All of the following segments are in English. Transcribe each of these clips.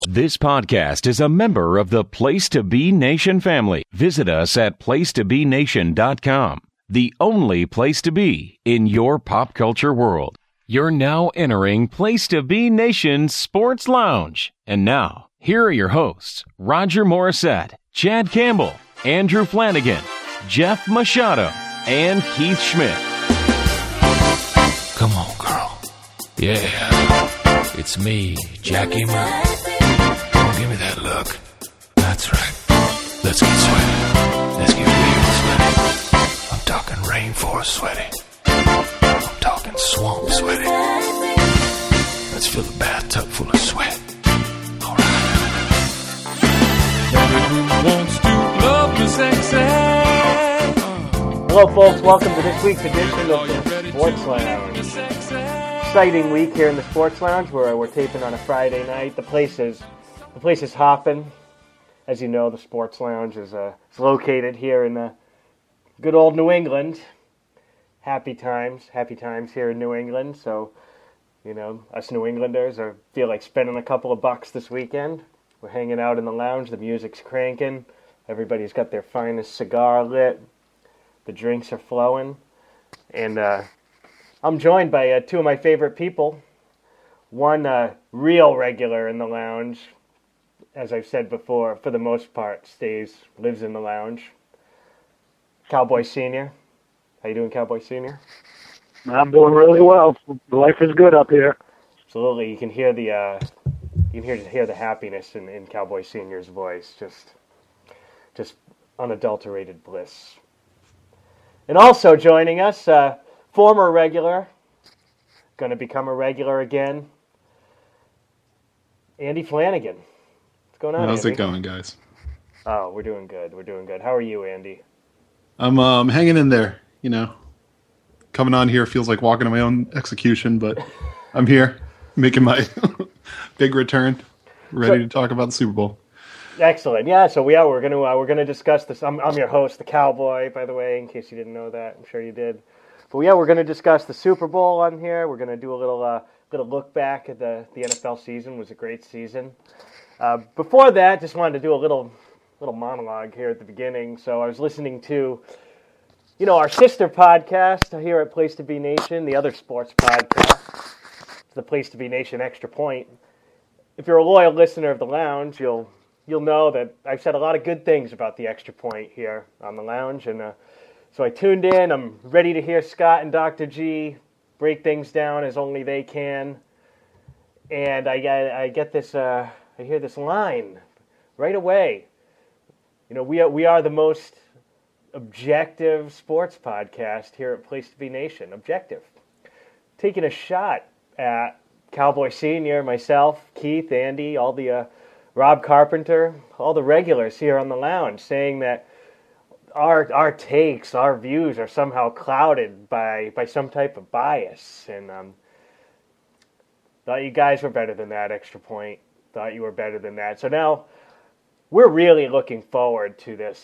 This podcast is a member of the Place to Be Nation family. Visit us at placetobenation.com, the only place to be in your pop culture world. You're now entering Place to Be Nation's Sports Lounge. And now, here are your hosts, Roger Morissette, Chad Campbell, Andrew Flanagan, Jeff Machado, and Keith Schmidt. Come on, girl. Yeah, it's me, Jackie Murray. Give me that look. That's right. Let's get sweaty. Let's get real sweaty. I'm talking rainforest sweaty. I'm talking swamp sweaty. Let's fill the bathtub full of sweat. All right. Who wants to love the sexy? Hello, folks. Welcome to this week's edition of the Sports Lounge. Exciting week here in the Sports Lounge where we're taping on a Friday night. The place is hopping. As you know, the Sports Lounge is located here in good old New England. Happy times here in New England. So, you know, us New Englanders feel like spending a couple of bucks this weekend. We're hanging out in the lounge. The music's cranking. Everybody's got their finest cigar lit. The drinks are flowing. And I'm joined by two of my favorite people. One real regular in the lounge. As I've said before, for the most part, lives in the lounge. Cowboy Senior. How you doing, Cowboy Senior? I'm doing really well. Life is good up here. Absolutely. You can hear the happiness in Cowboy Senior's voice. Just unadulterated bliss. And also joining us, former regular, going to become a regular again, Andy Flanagan. Going on, How's Andy? it going, guys? Oh, we're doing good. How are you, Andy? I'm hanging in there, you know. Coming on here feels like walking to my own execution, but I'm here, making my big return, ready to talk about the Super Bowl. Excellent. Yeah, so we're gonna discuss this. I'm your host, the Cowboy, by the way, in case you didn't know that. I'm sure you did. But yeah, we're gonna discuss the Super Bowl on here. We're gonna do a little look back at the NFL season. It was a great season. Before that, just wanted to do a little monologue here at the beginning. So I was listening to, our sister podcast here at Place to Be Nation, the other sports podcast, the Place to Be Nation Extra Point. If you're a loyal listener of the Lounge, you'll know that I've said a lot of good things about the Extra Point here on the Lounge, and so I tuned in. I'm ready to hear Scott and Dr. G break things down as only they can, and I get this. I hear this line right away. We are the most objective sports podcast here at Place to Be Nation. Objective. Taking a shot at Cowboy Senior, myself, Keith, Andy, all the Rob Carpenter, all the regulars here on the lounge, saying that our takes, our views are somehow clouded by some type of bias. And thought you guys were better than that, Extra Point. Thought you were better than that. So now we're really looking forward to this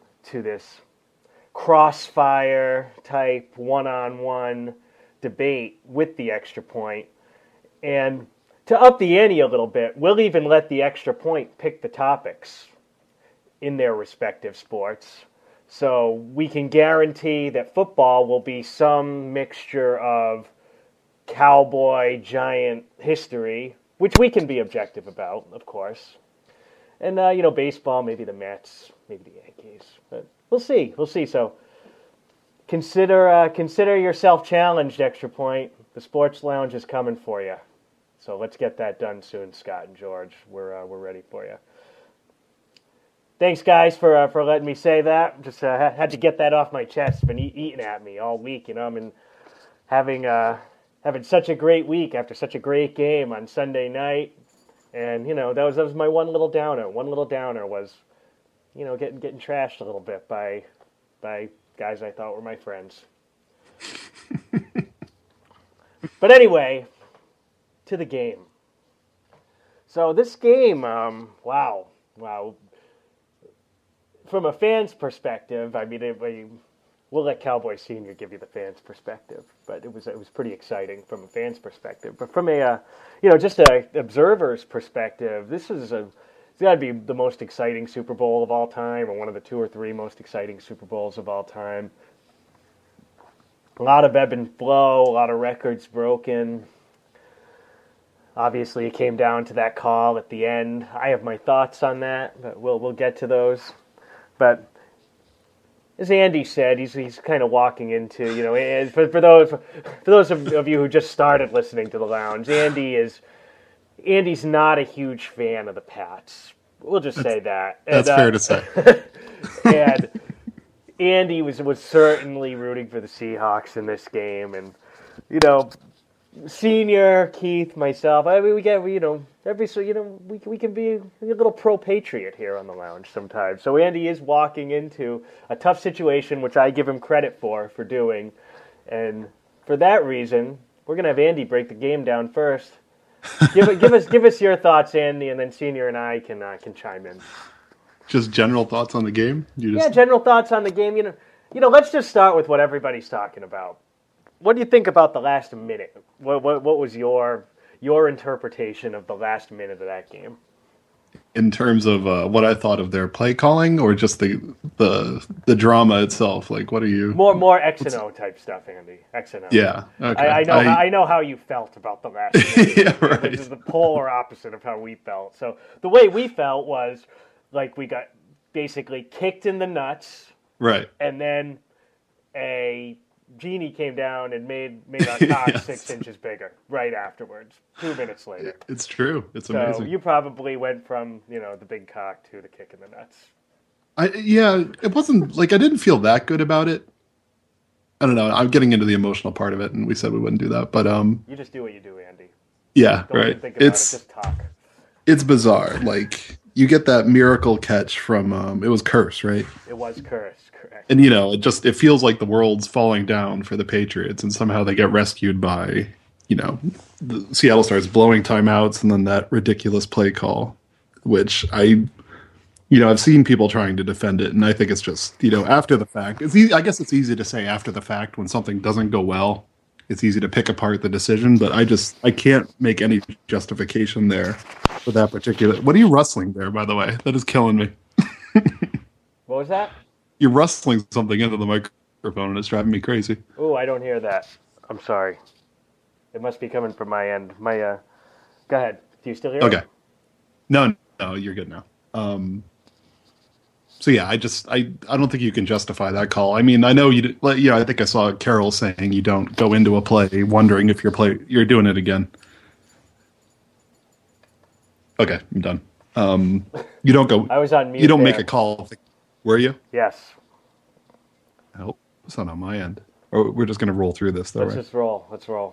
crossfire type one-on-one debate with the Extra Point. And to up the ante a little bit, we'll even let the Extra Point pick the topics in their respective sports. So we can guarantee that football will be some mixture of cowboy giant history, which we can be objective about, of course. And, baseball, maybe the Mets, maybe the Yankees. But we'll see. So consider yourself challenged, Extra Point. The Sports Lounge is coming for you. So let's get that done soon, Scott and George. We're ready for you. Thanks, guys, for letting me say that. Just had to get that off my chest. It's been eating at me all week. I've been having such a great week after such a great game on Sunday night. And, that was my one little downer. One little downer was, getting trashed a little bit by guys I thought were my friends. But anyway, to the game. So this game, wow. From a fan's perspective, I mean, we'll let Cowboy Senior give you the fans' perspective, but it was pretty exciting from a fan's perspective. But from a just a observer's perspective, it's got to be the most exciting Super Bowl of all time, or one of the 2 or 3 most exciting Super Bowls of all time. A lot of ebb and flow, a lot of records broken. Obviously, it came down to that call at the end. I have my thoughts on that, but we'll get to those. But as Andy said, he's kind of walking into, for those of you who just started listening to the Lounge, Andy's not a huge fan of the Pats. We'll just say that. That's fair to say. And Andy was certainly rooting for the Seahawks in this game, and Senior, Keith, myself, we can be a little pro-patriot here on the Lounge sometimes. So Andy is walking into a tough situation, which I give him credit for doing. And for that reason, we're going to have Andy break the game down first. Give us your thoughts, Andy, and then Senior and I can chime in. Just general thoughts on the game? Yeah, general thoughts on the game. Let's just start with what everybody's talking about. What do you think about the last minute? What was your interpretation of the last minute of that game? In terms of what I thought of their play calling, or just the drama itself? Like, what are you more X and O type stuff, Andy? X and O. Yeah, okay. I know how you felt about the last minute. Yeah, right. Which is the polar opposite of how we felt. So the way we felt was like we got basically kicked in the nuts, right? And then a genie came down and made our cock Yes. 6 inches bigger right afterwards, 2 minutes later. It's true. It's So amazing. you probably went from, the big cock to the kick in the nuts. It wasn't like I didn't feel that good about it. I don't know. I'm getting into the emotional part of it, and we said we wouldn't do that. But You just do what you do, Andy. yeah, Don't right. even think about it, just talk. It's bizarre. Like, you get that miracle catch from it was Curse, right? It was Curse, correct. And it feels like the world's falling down for the Patriots, and somehow they get rescued by, the Seattle starts blowing timeouts, and then that ridiculous play call, which I've seen people trying to defend it, and I think it's just, after the fact. It's easy, I guess it's easy to say after the fact when something doesn't go well. It's easy to pick apart the decision, but I can't make any justification there for that particular. What are you rustling there, by the way? That is killing me. What was that? You're rustling something into the microphone, and it's driving me crazy. Oh, I don't hear that. I'm sorry. It must be coming from my end. Go ahead. Do you still hear Okay. it? No, you're good now. So yeah, I don't think you can justify that call. I mean, I know I think I saw Carol saying you don't go into a play wondering if you're doing it again. Okay, I'm done. You don't go. I was on mute. You don't there. make a call. Were you? Yes. I hope it's not on my end. Or we're just going to roll through this, though, Let's right? just roll. Let's roll.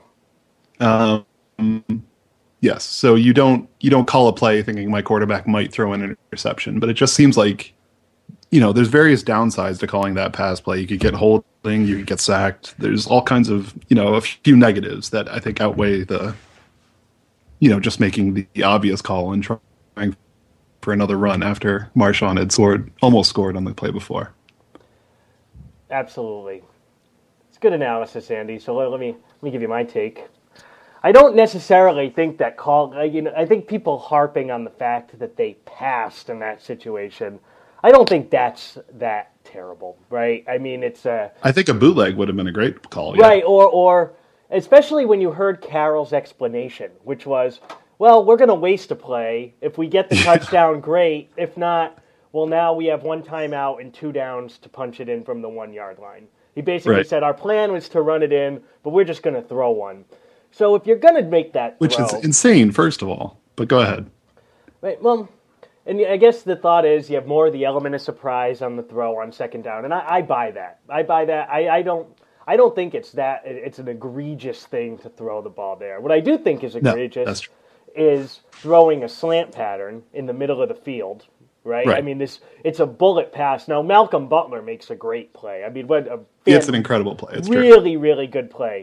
Yes. So you don't call a play thinking my quarterback might throw in an interception, but it just seems like, there's various downsides to calling that pass play. You could get holding, you could get sacked. There's all kinds of, a few negatives that I think outweigh the, just making the obvious call and trying for another run after Marshawn had almost scored on the play before. Absolutely. It's good analysis, Andy. So let me give you my take. I don't necessarily think that call. I think people harping on the fact that they passed in that situation. I don't think that's that terrible, right? I mean, I think a bootleg would have been a great call, right? Or especially when you heard Carroll's explanation, which was, well, we're going to waste a play. If we get the touchdown, great. If not, well, now we have 1 timeout and 2 downs to punch it in from the 1-yard line. He basically said our plan was to run it in, but we're just going to throw one. So if you're going to make that which throw, is insane, first of all. But go ahead. right, well, and I guess the thought is you have more of the element of surprise on the throw on 2nd down, and I buy that. I buy that. I don't think it's an egregious thing to throw the ball there. What I do think is egregious is throwing a slant pattern in the middle of the field, right? I mean, it's a bullet pass. Now, Malcolm Butler makes a great play. I mean, It's an incredible play. It's really, really good play.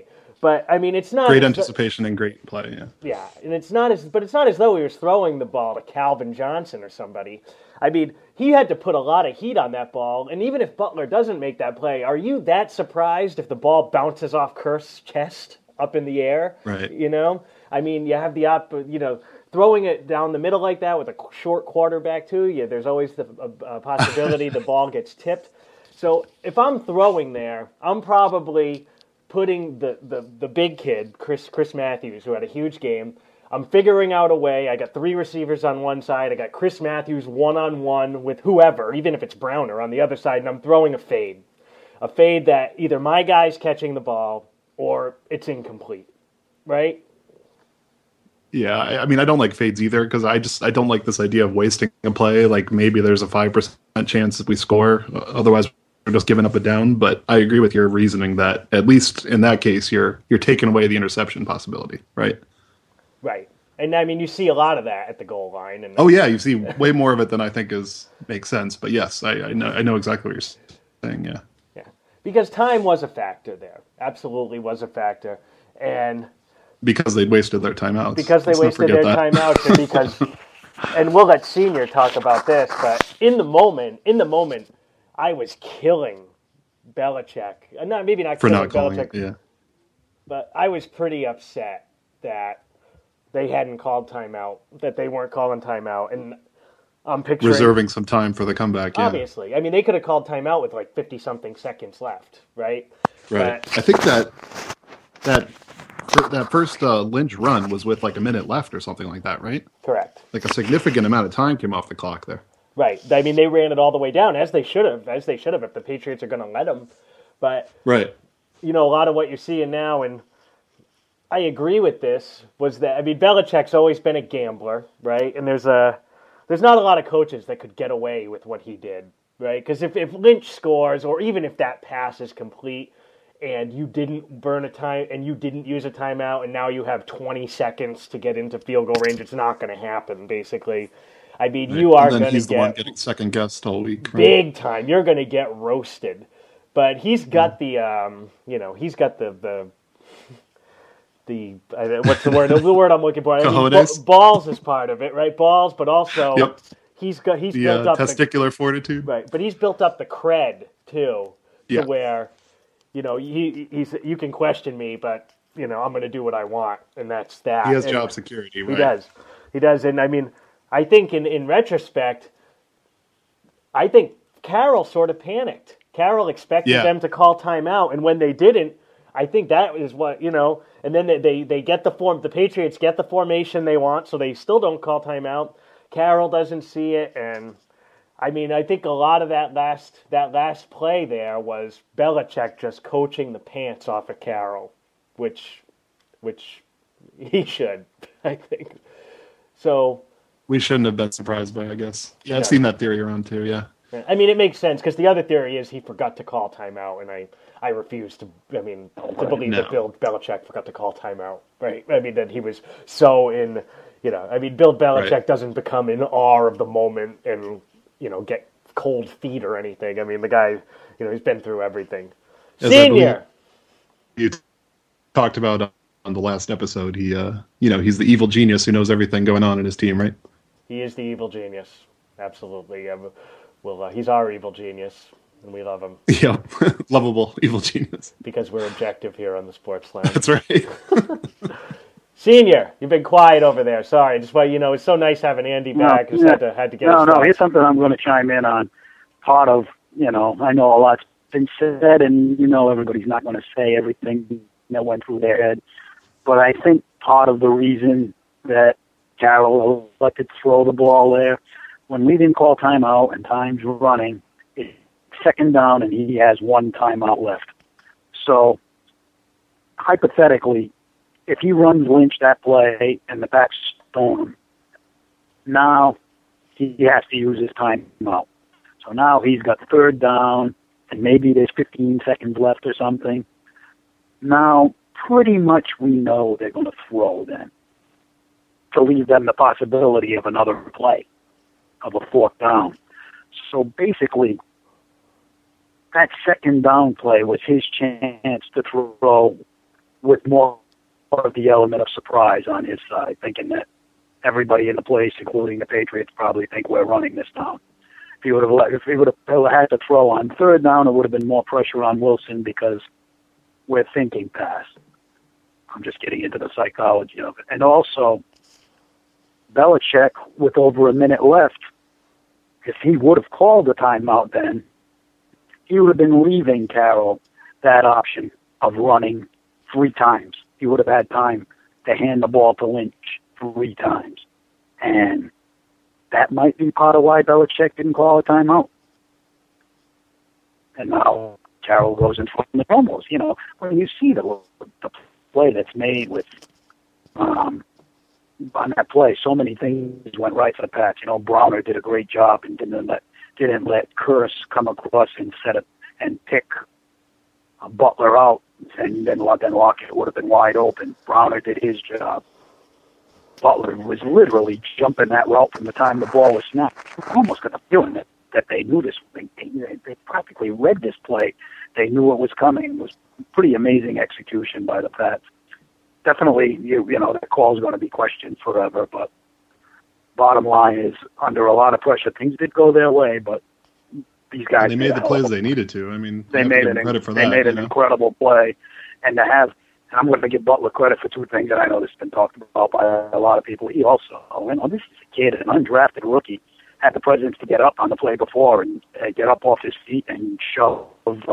But I mean, it's not great anticipation and great play. Yeah. Yeah, and it's not as though he was throwing the ball to Calvin Johnson or somebody. I mean, he had to put a lot of heat on that ball, and even if Butler doesn't make that play, are you that surprised if the ball bounces off Kurth's chest up in the air? Right. You know, I mean, you have throwing it down the middle like that with a short quarterback too. Yeah, there's always the possibility the ball gets tipped. So if I'm throwing there, I'm probably putting the big kid, Chris Matthews, who had a huge game. I'm figuring out a way. I got 3 receivers on one side. I got Chris Matthews one-on-one with whoever, even if it's Browner on the other side, and I'm throwing a fade. A fade that either my guy's catching the ball or it's incomplete, right? Yeah, I mean, I don't like fades either because I don't like this idea of wasting a play. Like maybe there's a 5% chance if we score. Otherwise, we're just giving up a down. But I agree with your reasoning that at least in that case, you're taking away the interception possibility, right? Right. And I mean, you see a lot of that at the goal line. And oh yeah, you see way more of it than I think makes sense. But yes, I know exactly what you're saying. Yeah. Yeah. Because time was a factor there. Absolutely was a factor. And because they'd wasted their timeouts. Because they wasted their timeouts, and because, and we'll let Senior talk about this, but in the moment, I was killing Belichick. Maybe not for killing not calling Belichick, it, yeah. But I was pretty upset that they hadn't called timeout, that they weren't calling timeout, and I'm picturing reserving some time for the comeback. Yeah. Obviously, I mean they could have called timeout with like 50-something seconds left, right? Right. But I think that first Lynch run was with like a minute left or something like that, right? Correct. Like a significant amount of time came off the clock there. Right. I mean, they ran it all the way down, as they should have if the Patriots are going to let them. But, right. You know, a lot of what you're seeing now, and I agree with this, was that, I mean, Belichick's always been a gambler, right? And there's not a lot of coaches that could get away with what he did, right? Because if Lynch scores, or even if that pass is complete, and you didn't burn a time, and you didn't use a timeout, and now you have 20 seconds to get into field goal range, it's not going to happen, basically. I mean, right. You are going to get... he's the one getting second guessed all week. Right? Big time. You're going to get roasted. But he's got he's got the what's the word? The word I'm looking for. I mean, balls is part of it, right? Balls, but also yep. he's built up testicular fortitude. Right, but he's built up the cred, too, to yeah. where... You know, you can question me, but, you know, I'm going to do what I want, and that's that. He has job security, right? He does. And, I mean, I think in retrospect, I think Carroll sort of panicked. Carroll expected them to call timeout, and when they didn't, I think that is what, you know, and then they get the Patriots get the formation they want, so they still don't call timeout. Carroll doesn't see it, and... I mean, I think a lot of that last play there was Belichick just coaching the pants off of Carroll, which he should, I think. So we shouldn't have been surprised by, I guess. Yeah, I've seen that theory around too. Yeah. I mean, it makes sense because the other theory is he forgot to call timeout, and I refuse to. I mean, to believe that Bill Belichick forgot to call timeout. Right? I mean that he was so in. You know, I mean, Bill Belichick doesn't become in awe of the moment and. You know, get cold feet or anything. I mean, the guy, you know, he's been through everything. Senior! You talked about on the last episode, he's the evil genius who knows everything going on in his team, right? He is the evil genius. Absolutely. He's our evil genius, and we love him. Yeah, lovable evil genius. Because we're objective here on the Sports Line. That's right. Senior, you've been quiet over there. Sorry, just why it's so nice having Andy back. Had to get. No. Here's something I'm going to chime in on. Part of I know a lot's been said, and everybody's not going to say everything that went through their head. But I think part of the reason that Carroll elected to throw the ball there when we didn't call timeout and time's running, it's second down and he has one timeout left. So hypothetically. If he runs Lynch that play and the back's storm, now he has to use his timeout. So now he's got third down, and maybe there's 15 seconds left or something. Now, pretty much we know they're going to throw then to leave them the possibility of another play, of a fourth down. So basically, that second down play was his chance to throw with more of the element of surprise on his side, thinking that everybody in the place, including the Patriots, probably think we're running this down. If he would have had to throw on third down, it would have been more pressure on Wilson because we're thinking pass. I'm just getting into the psychology of it. And also, Belichick, with over a minute left, if he would have called a timeout then, he would have been leaving Carroll that option of running 3 times. He would have had time to hand the ball to Lynch 3 times. And that might be part of why Belichick didn't call a timeout. And now Carroll goes in front of the promos. You know, when you see the play that's made with on that play, so many things went right for the Pats. You know, Browner did a great job and didn't let Curse come across and and pick Butler out, and then Lockett would have been wide open. Browner did his job. Butler was literally jumping that route from the time the ball was snapped. I almost got the feeling that they knew this. They practically read this play. They knew it was coming. It was pretty amazing execution by the Pats. Definitely, you know, that call is going to be questioned forever, but bottom line is, under a lot of pressure, things did go their way, but these guys... They made the plays they needed to. I mean, they made an incredible play. And to have... And I'm going to give Butler credit for 2 things that I know this has been talked about by a lot of people. He also, this is a kid, an undrafted rookie, had the presence to get up on the play before and get up off his feet and shove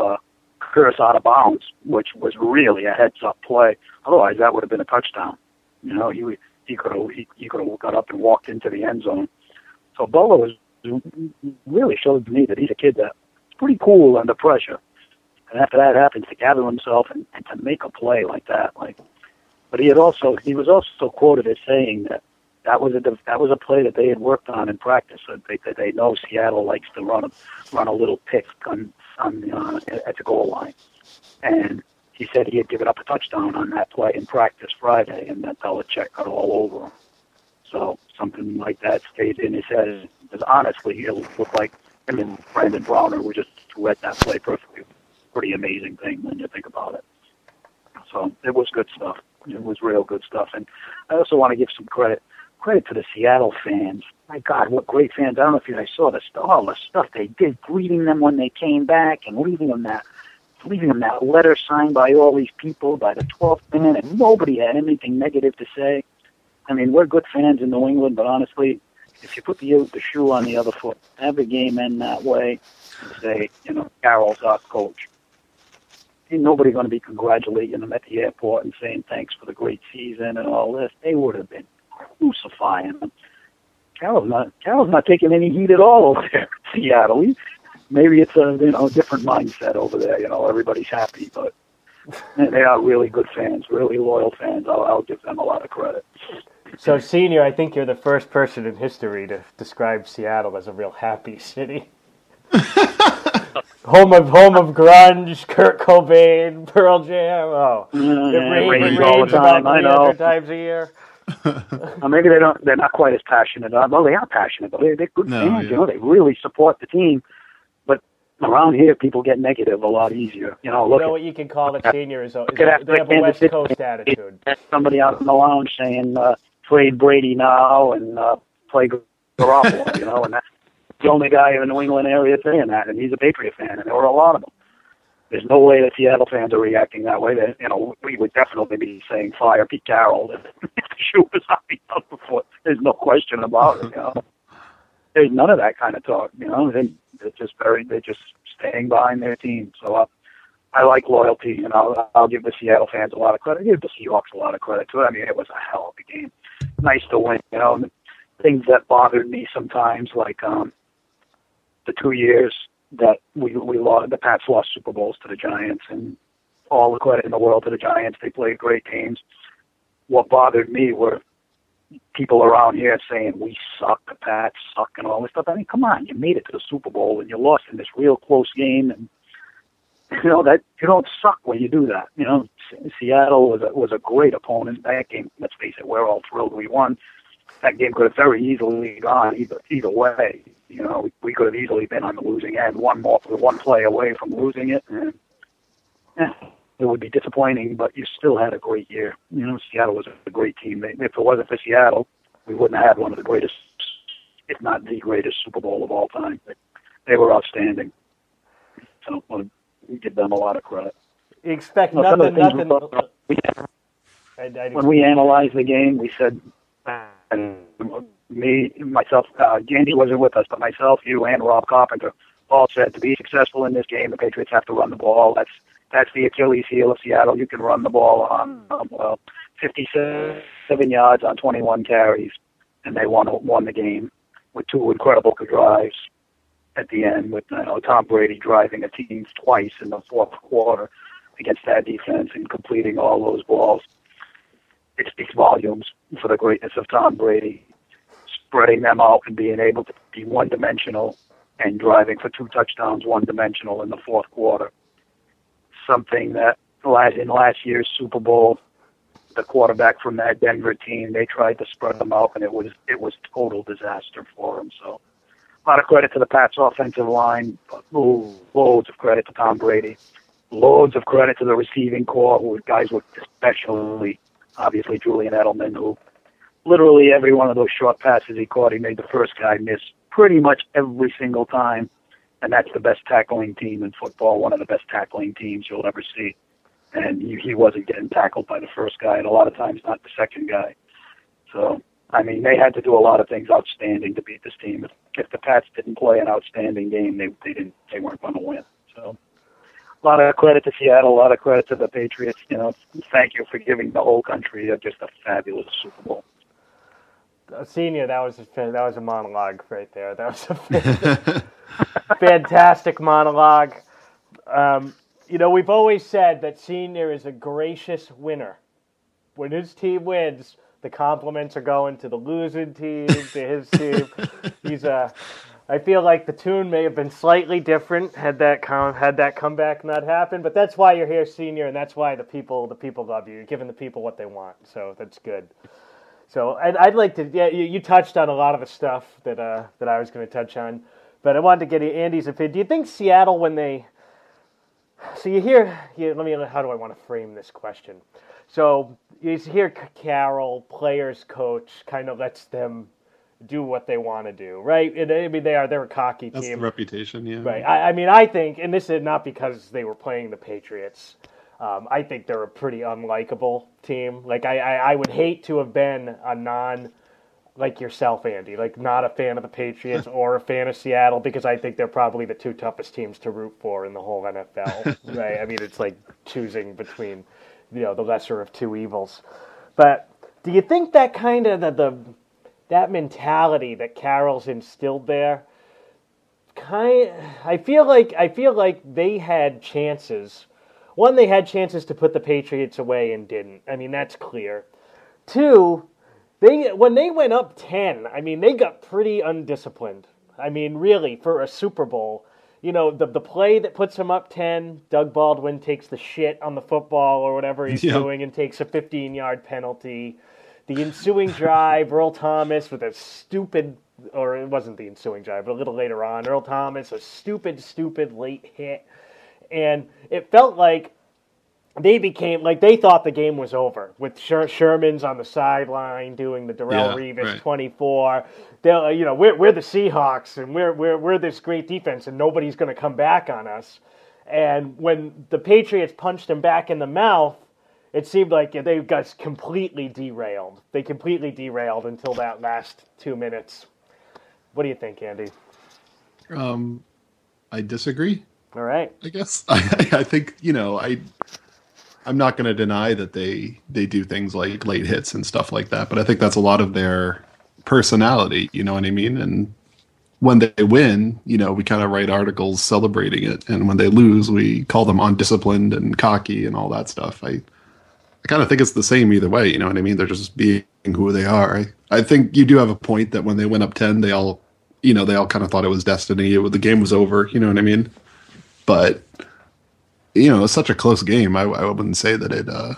Curse out of bounds, which was really a heads-up play. Otherwise, that would have been a touchdown. You know, he could have got up and walked into the end zone. So Butler really showed to me that he's a kid that's pretty cool under pressure. And after that happens, to gather himself and to make a play like that, but he was also quoted as saying that was a play that they had worked on in practice. So they know Seattle likes to run a little pick at the goal line, and he said he had given up a touchdown on that play in practice Friday, and that Belichick got all over him. So something like that stayed in his head. Because honestly, it looked like him and Brandon Browner were just read that play perfectly. Pretty amazing thing when you think about it. So it was good stuff. It was real good stuff. And I also want to give some credit to the Seattle fans. My God, what great fans. I don't know if you guys saw all the stuff they did, greeting them when they came back and leaving them that letter signed by all these people by the 12th minute, and nobody had anything negative to say. I mean, we're good fans in New England, but honestly, if you put the shoe on the other foot, have the game end that way, and say, you know, Carroll's our coach. Ain't nobody going to be congratulating them at the airport and saying thanks for the great season and all this. They would have been crucifying them. Carroll's not taking any heat at all over there in Seattle. Maybe it's a different mindset over there. You know, everybody's happy, but they are really good fans, really loyal fans. I'll give them a lot of credit. So, Senior, I think you're the first person in history to describe Seattle as a real happy city. Home of grunge, Kurt Cobain, Pearl Jam. Oh, it rains all the time. I know. 300 times a year. Maybe they're not quite as passionate. Well, they are passionate, but they're good fans. Yeah. You know, they really support the team. But around here, people get negative a lot easier. You know, what you can call it, Senior, is they have a West Coast attitude. Somebody out in the lounge saying, trade Brady now and play Garoppolo, you know, and that's the only guy in the New England area saying that, and he's a Patriot fan, and there were a lot of them. There's no way that Seattle fans are reacting that way. That, you know, we would definitely be saying fire Pete Carroll if the shoe was on the other foot. There's no question about it. You know, there's none of that kind of talk. You know, they're just staying behind their team. So I like loyalty, and I'll give the Seattle fans a lot of credit. I give the Seahawks a lot of credit too. I mean, it was a hell of a game. Nice to win. You know, things that bothered me sometimes, like the 2 years that we lost, the Pats lost Super Bowls to the Giants, and all the credit in the world to the Giants. They played great games. What bothered me were people around here saying we suck, the Pats suck, and all this stuff. I mean, come on, you made it to the Super Bowl and you lost in this real close game, and you know that you don't suck when you do that. You know, Seattle was a great opponent. That game, let's face it, we're all thrilled we won. That game could have very easily gone either way. You know, we could have easily been on the losing end, one play away from losing it. And, it would be disappointing, but you still had a great year. You know, Seattle was a great team. If it wasn't for Seattle, we wouldn't have had one of the greatest, if not the greatest, Super Bowl of all time. They were outstanding. So we give them a lot of credit. You expect nothing. When we analyzed the game, we said, and myself, Andy wasn't with us, but myself, you, and Rob Carpenter all said to be successful in this game, the Patriots have to run the ball. That's the Achilles heel of Seattle. You can run the ball on 57 yards on 21 carries, and they won the game with two incredible drives at the end, with Tom Brady driving a team twice in the fourth quarter against that defense and completing all those balls. It speaks volumes for the greatness of Tom Brady, spreading them out and being able to be one-dimensional and driving for 2 touchdowns one-dimensional in the fourth quarter. Something that in last year's Super Bowl, the quarterback from that Denver team, they tried to spread them out, and it was total disaster for them. So a lot of credit to the Pats offensive line, but loads of credit to Tom Brady, loads of credit to the receiving corps, who guys with especially, obviously, Julian Edelman, who literally every one of those short passes he caught, he made the first guy miss pretty much every single time. And that's the best tackling team in football, one of the best tackling teams you'll ever see. And he wasn't getting tackled by the first guy, and a lot of times not the second guy. So, I mean, they had to do a lot of things outstanding to beat this team. If the Pats didn't play an outstanding game, they weren't going to win. So, a lot of credit to Seattle, a lot of credit to the Patriots. You know, thank you for giving the whole country just a fabulous Super Bowl. Senior, that was a monologue right there. That was a fantastic monologue. You know, we've always said that Senior is a gracious winner. When his team wins, the compliments are going to the losing team, to his team. I feel like the tune may have been slightly different had that comeback not happened, but that's why you're here, Senior, and that's why the people love you. You're giving the people what they want, so that's good. So I'd like to, you touched on a lot of the stuff that I was going to touch on, but I wanted to get Andy's opinion. Do you think Seattle, how do I want to frame this question? So you hear Carroll, players coach, kind of lets them do what they want to do, right? And, I mean, they're a cocky team. That's the reputation, yeah. Right. I think, and this is not because they were playing the Patriots, I think they're a pretty unlikable team. Like, I would hate to have been like yourself, Andy, like not a fan of the Patriots or a fan of Seattle, because I think they're probably the 2 toughest teams to root for in the whole NFL, right? I mean, it's like choosing between, the lesser of 2 evils. But do you think that kind of that mentality that Carroll's instilled there, I feel like they had chances. One, they had chances to put the Patriots away and didn't. I mean, that's clear. 2, when they went up 10, I mean, they got pretty undisciplined. I mean, really, for a Super Bowl, the play that puts them up 10, Doug Baldwin takes the shit on the football or whatever he's doing and takes a 15-yard penalty. The ensuing drive, Earl Thomas with a stupid, or it wasn't the ensuing drive, but a little later on, Earl Thomas, a stupid late hit. And it felt like they thought the game was over with Sherman's on the sideline doing the Darrelle Revis 24. We're the Seahawks and we're this great defense and nobody's going to come back on us. And when the Patriots punched them back in the mouth, it seemed like they got completely derailed. They completely derailed until that last 2 minutes. What do you think, Andy? I disagree. All right. I guess I think I'm not going to deny that they do things like late hits and stuff like that, but I think that's a lot of their personality. You know what I mean? And when they win, we kind of write articles celebrating it, and when they lose, we call them undisciplined and cocky and all that stuff. I kind of think it's the same either way. You know what I mean? They're just being who they are. I think you do have a point that when they went up 10, they all kind of thought it was destiny. The game was over. You know what I mean? But, it's such a close game. I wouldn't say that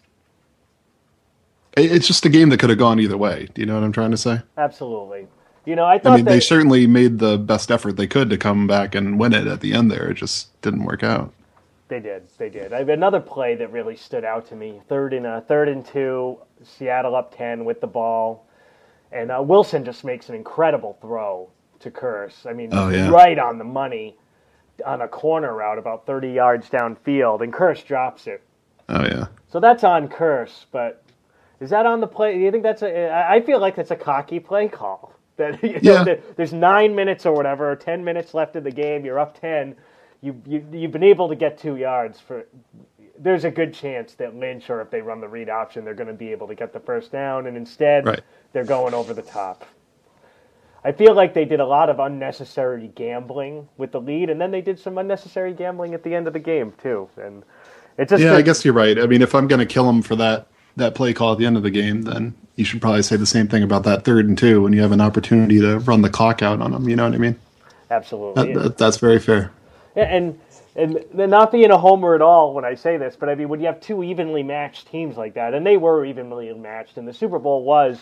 it's just a game that could have gone either way. Do you know what I'm trying to say? Absolutely. They certainly made the best effort they could to come back and win it at the end there. It just didn't work out. They did. I have another play that really stood out to me. Third and 2, Seattle up 10 with the ball, and Wilson just makes an incredible throw to Kearse. I mean, right on the money on a corner route about 30 yards downfield, and Kearse drops it. Oh yeah. So that's on Kearse, but is that on the play? Do you think that's I feel like that's a cocky play call. That there's 9 minutes or whatever, or 10 minutes left in the game. You're up 10. You've been able to get 2 yards for. There's a good chance that Lynch, or if they run the read option, they're going to be able to get the first down, and instead they're going over the top. I feel like they did a lot of unnecessary gambling with the lead, and then they did some unnecessary gambling at the end of the game too. And it's just I guess you're right. I mean, if I'm going to kill them for that play call at the end of the game, then you should probably say the same thing about that 3rd and 2 when you have an opportunity to run the clock out on them. You know what I mean? Absolutely. That's very fair. And not being a homer at all when I say this, but I mean, when you have two evenly matched teams like that, and they were evenly matched, and the Super Bowl was,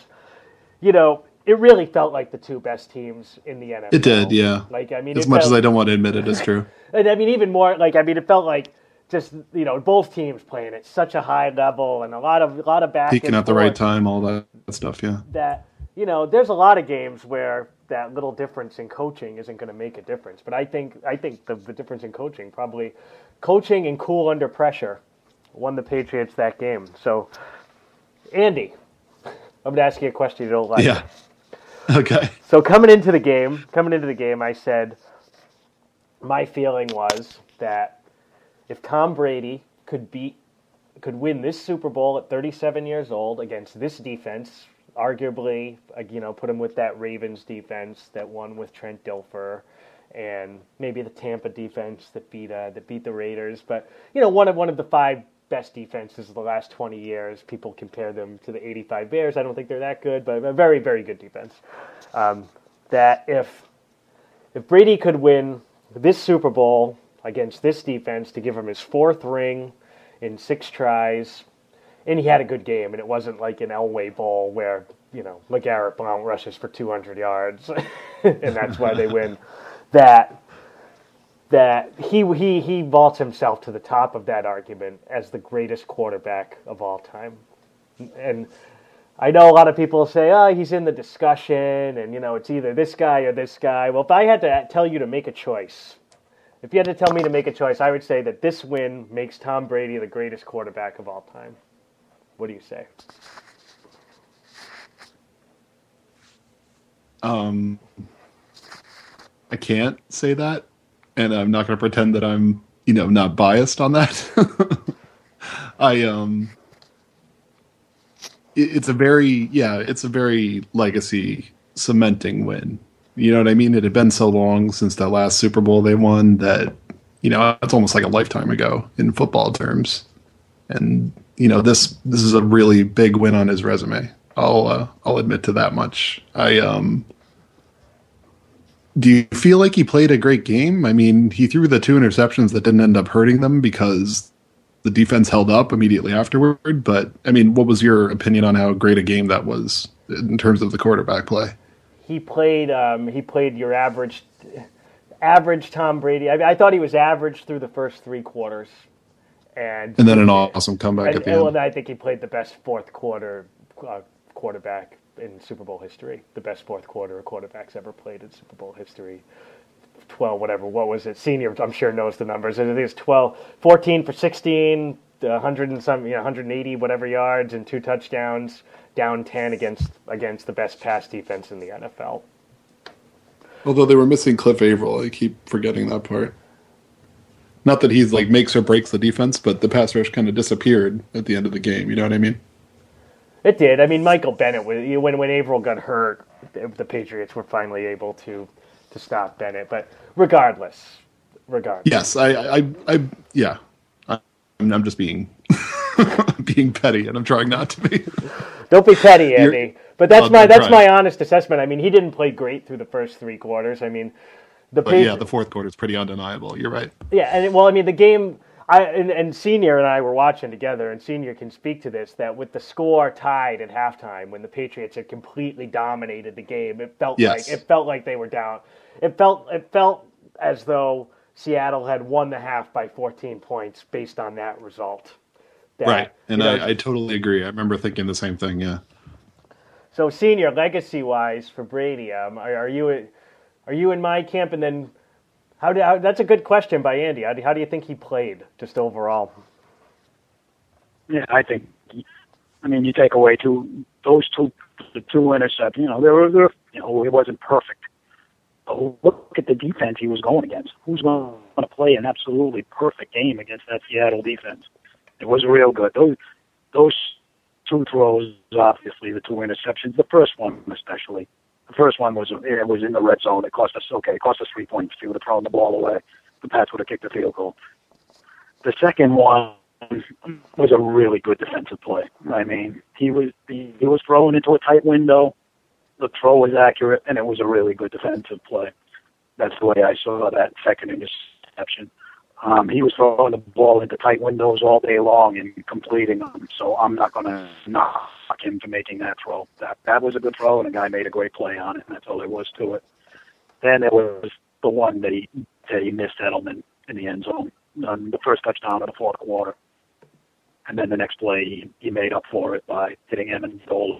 it really felt like the two best teams in the NFL. It did, yeah. As much as I don't want to admit it, it's true. And I mean, even more, it felt like just, both teams playing at such a high level and a lot of back peaking and at the forth. right time, all that stuff, yeah. That, there's a lot of games where that little difference in coaching isn't going to make a difference. But I think the difference in coaching, probably coaching and cool under pressure, won the Patriots that game. So, Andy, I'm going to ask you a question you don't like. Yeah. Okay. So coming into the game, I said my feeling was that if Tom Brady could win this Super Bowl at 37 years old against this defense, arguably, put him with that Ravens defense that won with Trent Dilfer, and maybe the Tampa defense that beat the Raiders. But one of the 5 best defenses of the last 20 years. People compare them to the '85 Bears. I don't think they're that good, but a very, very good defense. That if Brady could win this Super Bowl against this defense to give him his 4th ring in 6 tries. And he had a good game, and it wasn't like an Elway Bowl where, LeGarrette Blount rushes for 200 yards, and that's why they win. That he vaults himself to the top of that argument as the greatest quarterback of all time. And I know a lot of people say, he's in the discussion, and, it's either this guy or this guy. Well, if I had to tell you to make a choice, if you had to tell me to make a choice, I would say that this win makes Tom Brady the greatest quarterback of all time. What do you say? I can't say that, and I'm not going to pretend that I'm, not biased on that. It's a very legacy cementing win. You know what I mean? It had been so long since that last Super Bowl they won that, it's almost like a lifetime ago in football terms. And, this is a really big win on his resume. I'll admit to that much. Do you feel like he played a great game? I mean, he threw the 2 interceptions that didn't end up hurting them because the defense held up immediately afterward. But, I mean, what was your opinion on how great a game that was in terms of the quarterback play? He played your average Tom Brady. I thought he was average through the first 3 quarters. And then an awesome comeback at the end. Well, I think he played the best fourth quarter quarterback in Super Bowl history. The best fourth quarter a quarterback's ever played in Super Bowl history. 12, whatever. What was it? Senior, I'm sure, knows the numbers. I think it's 14 for 16, 100 and some, 180 whatever yards and 2 touchdowns, down 10 against the best pass defense in the NFL. Although they were missing Cliff Averill, I keep forgetting that part. Not that he's makes or breaks the defense, but the pass rush kind of disappeared at the end of the game. You know what I mean? It did. I mean, Michael Bennett, when Averill got hurt, the Patriots were finally able to stop Bennett. But regardless. Yes, I'm just being being petty, and I'm trying not to be. Don't be petty, Andy. But that's my honest assessment. I mean, he didn't play great through the first 3 quarters. I mean, the fourth quarter is pretty undeniable. You're right. Yeah, and the game. And Senior and I were watching together, and Senior can speak to this, that with the score tied at halftime, when the Patriots had completely dominated the game, it felt like they were down. It felt as though Seattle had won the half by 14 points based on that result. Right, and I totally agree. I remember thinking the same thing, yeah. So, Senior, legacy-wise for Brady, are you in my camp? And then, that's a good question by Andy. How do you think he played, just overall? Yeah, I think. I mean, you take away the two interceptions. You know, it wasn't perfect. But look at the defense he was going against. Who's going to play an absolutely perfect game against that Seattle defense? It was real good. Those two throws, obviously, the two interceptions. The first one, especially. The first one was in the red zone. It cost us 3 points. If he would have thrown the ball away, the Pats would have kicked the field goal. The second one was a really good defensive play. I mean, he was throwing into a tight window. The throw was accurate, and it was a really good defensive play. That's the way I saw that second interception. He was throwing the ball into tight windows all day long and completing them, so I'm not going to knock him for making that throw. That was a good throw, and the guy made a great play on it, and that's all there was to it. Then there was the one that he missed Edelman in the end zone, on the first touchdown of the fourth quarter. And then the next play, he made up for it by hitting him in the goal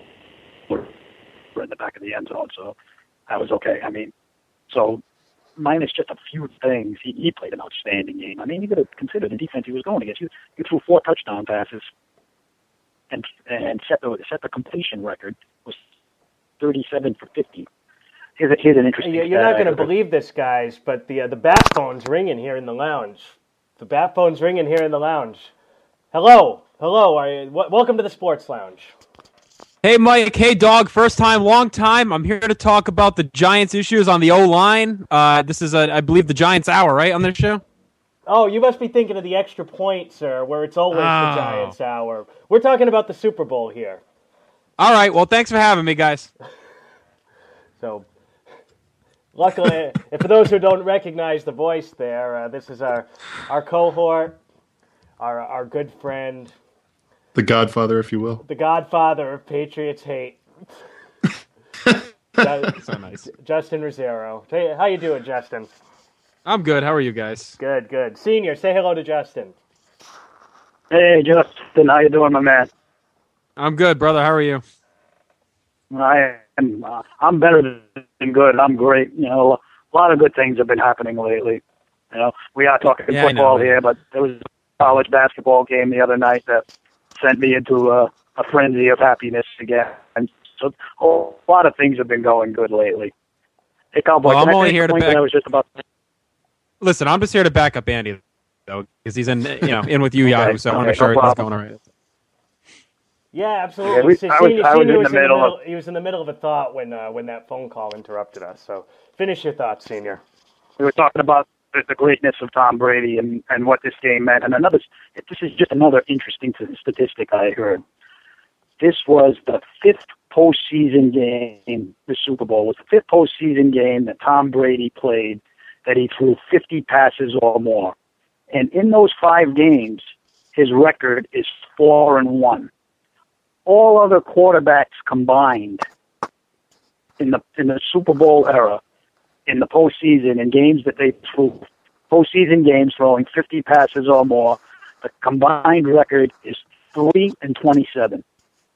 in the back of the end zone. So that was okay. I mean, so minus just a few things, he played an outstanding game. I mean, you got to consider the defense he was going against. You threw 4 touchdown passes and set the completion record was 37 for 50. Here's an interesting. You're not going to believe this, guys, but the bat phone's ringing here in the lounge. The bat phone's ringing here in the lounge. Hello. Welcome to the Sports Lounge. Hey, Mike. Hey, Dog. First time, long time. I'm here to talk about the Giants' issues on the O-line. This is, I believe, the Giants' hour, right, on this show? Oh, you must be thinking of the extra point, sir, where it's always the Giants' hour. We're talking about the Super Bowl here. All right. Well, thanks for having me, guys. So, luckily, and for those who don't recognize the voice there, this is our cohort, our good friend. The Godfather, if you will. The Godfather of Patriots hate. So nice. Justin Rosero. How you doing, Justin? I'm good. How are you guys? Good. Senior, say hello to Justin. Hey, Justin. How you doing, my man? I'm good, brother. How are you? I'm better than good. I'm great. You know, a lot of good things have been happening lately. You know, we are talking football here, but there was a college basketball game the other night that sent me into a frenzy of happiness again. And so a lot of things have been going good lately. Hey, Cowboy, well, I'm only here to back. I was just about. Listen, I'm just here to back up Andy, though, because he's in with you, Yahoo. So I want to make sure everything's going all right. Yeah, absolutely. He was in the middle of a thought when that phone call interrupted us. So finish your thoughts, Senior. We were talking about the greatness of Tom Brady and what this game meant. And this is just another interesting statistic I heard. This was the 5th postseason game, the Super Bowl was the 5th postseason game that Tom Brady played that he threw 50 passes or more. And in those 5 games, his record is 4-1. All other quarterbacks combined in the Super Bowl era, in the postseason, in games that they threw, postseason games throwing 50 passes or more, the combined record is 3-27.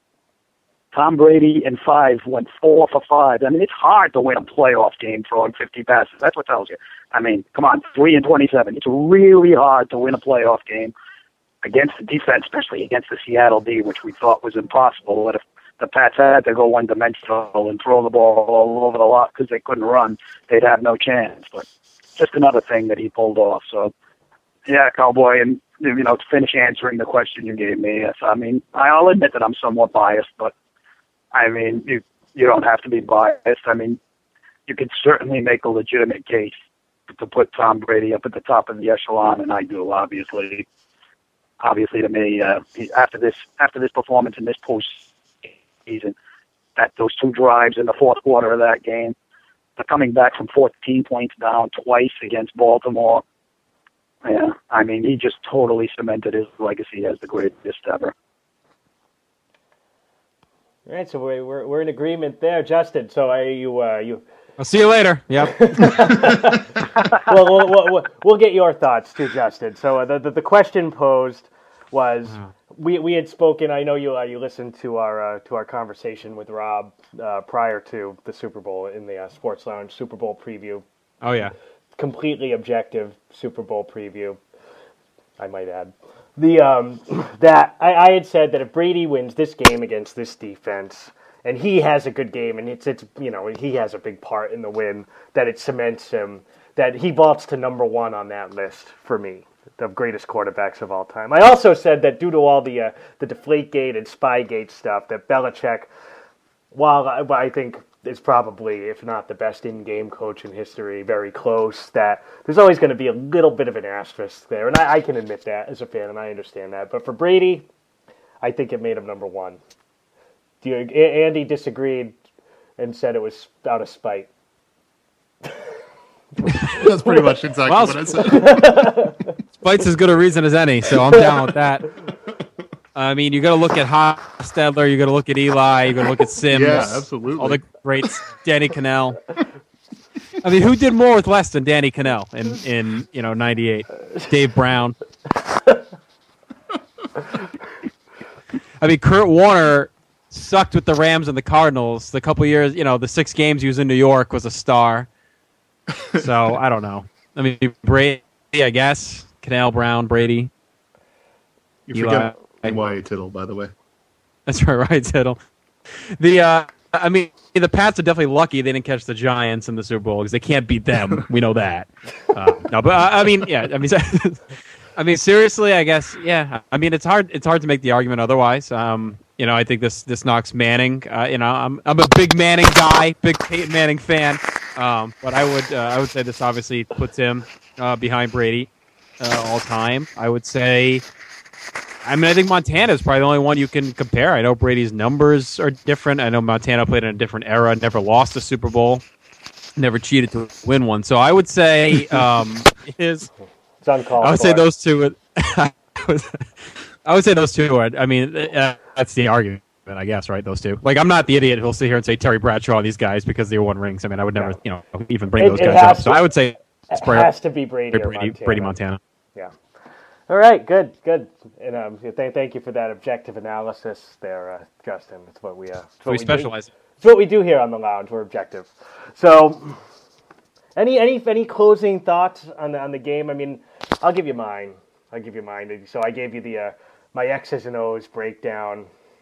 Tom Brady in 5 went 4 for 5. I mean, it's hard to win a playoff game throwing 50 passes. That's what tells you. I mean, come on, 3-27. It's really hard to win a playoff game against the defense, especially against the Seattle D, which we thought was impossible. But if the Pats had to go one-dimensional and throw the ball all over the lot because they couldn't run, they'd have no chance. But just another thing that he pulled off. So, yeah, Cowboy, and, to finish answering the question you gave me, yes, I mean, I'll admit that I'm somewhat biased, but, I mean, you don't have to be biased. I mean, you could certainly make a legitimate case to put Tom Brady up at the top of the echelon, and I do, obviously. Obviously, to me, after this performance in this postseason, those 2 drives in the fourth quarter of that game, the coming back from 14 points down twice against Baltimore, yeah, I mean, he just totally cemented his legacy as the greatest ever. All right, so we're in agreement there, Justin. So you I'll see you later. Yep. Well, we'll get your thoughts too, Justin. So the question posed was, we had spoken. I know you listened to our conversation with Rob prior to the Super Bowl in the Sports Lounge Super Bowl preview. Oh yeah. Completely objective Super Bowl preview, I might add. That I had said that if Brady wins this game against this defense, and he has a good game, and it's he has a big part in the win, that it cements him, that he vaults to number one on that list for me, the greatest quarterbacks of all time. I also said that due to all the Deflategate and Spygate stuff, that Belichick, while I think is probably, if not the best in-game coach in history, very close, that there's always going to be a little bit of an asterisk there. And I can admit that as a fan, and I understand that. But for Brady, I think it made him number one. Andy disagreed and said it was out of spite. That's pretty much exactly what I said. Spite's as good a reason as any, so I'm down with that. I mean, you got to look at Hostetler, you got to look at Eli, you got to look at Sims. Yeah, absolutely. All the greats, Danny Cannell. I mean, who did more with less than Danny Cannell in 98? Dave Brown. I mean, Kurt Warner sucked with the Rams and the Cardinals. The couple years, the 6 games he was in New York was a star. So, I don't know. I mean, Brady, I guess. Cannell, Brown, Brady. You forget Wyatt Tittle, by the way. That's right, Tittle. I mean, the Pats are definitely lucky they didn't catch the Giants in the Super Bowl because they can't beat them. We know that. No, but I mean, yeah. I mean, seriously, I guess, yeah. I mean, it's hard to make the argument otherwise. I think this knocks Manning. I'm a big Manning guy, big Peyton Manning fan. But I would say this obviously puts him behind Brady all time. I would say. I mean, I think Montana is probably the only one you can compare. I know Brady's numbers are different. I know Montana played in a different era, never lost a Super Bowl, never cheated to win one. So I would say It's uncalled I would for. say those two. I would say those two. I mean, that's the argument, I guess, right? Those two. Like, I'm not the idiot who'll sit here and say Terry Bradshaw and these guys because they won rings. I mean, I would never, even bring those guys up. So I would say it has to be Brady or Montana. Brady Montana. Yeah. All right, good. And thank you for that objective analysis there, Justin. It's what we we specialize. It's what we do here on the lounge. We're objective. So, any closing thoughts on the game? I mean, I'll give you mine. So I gave you my X's and O's breakdown.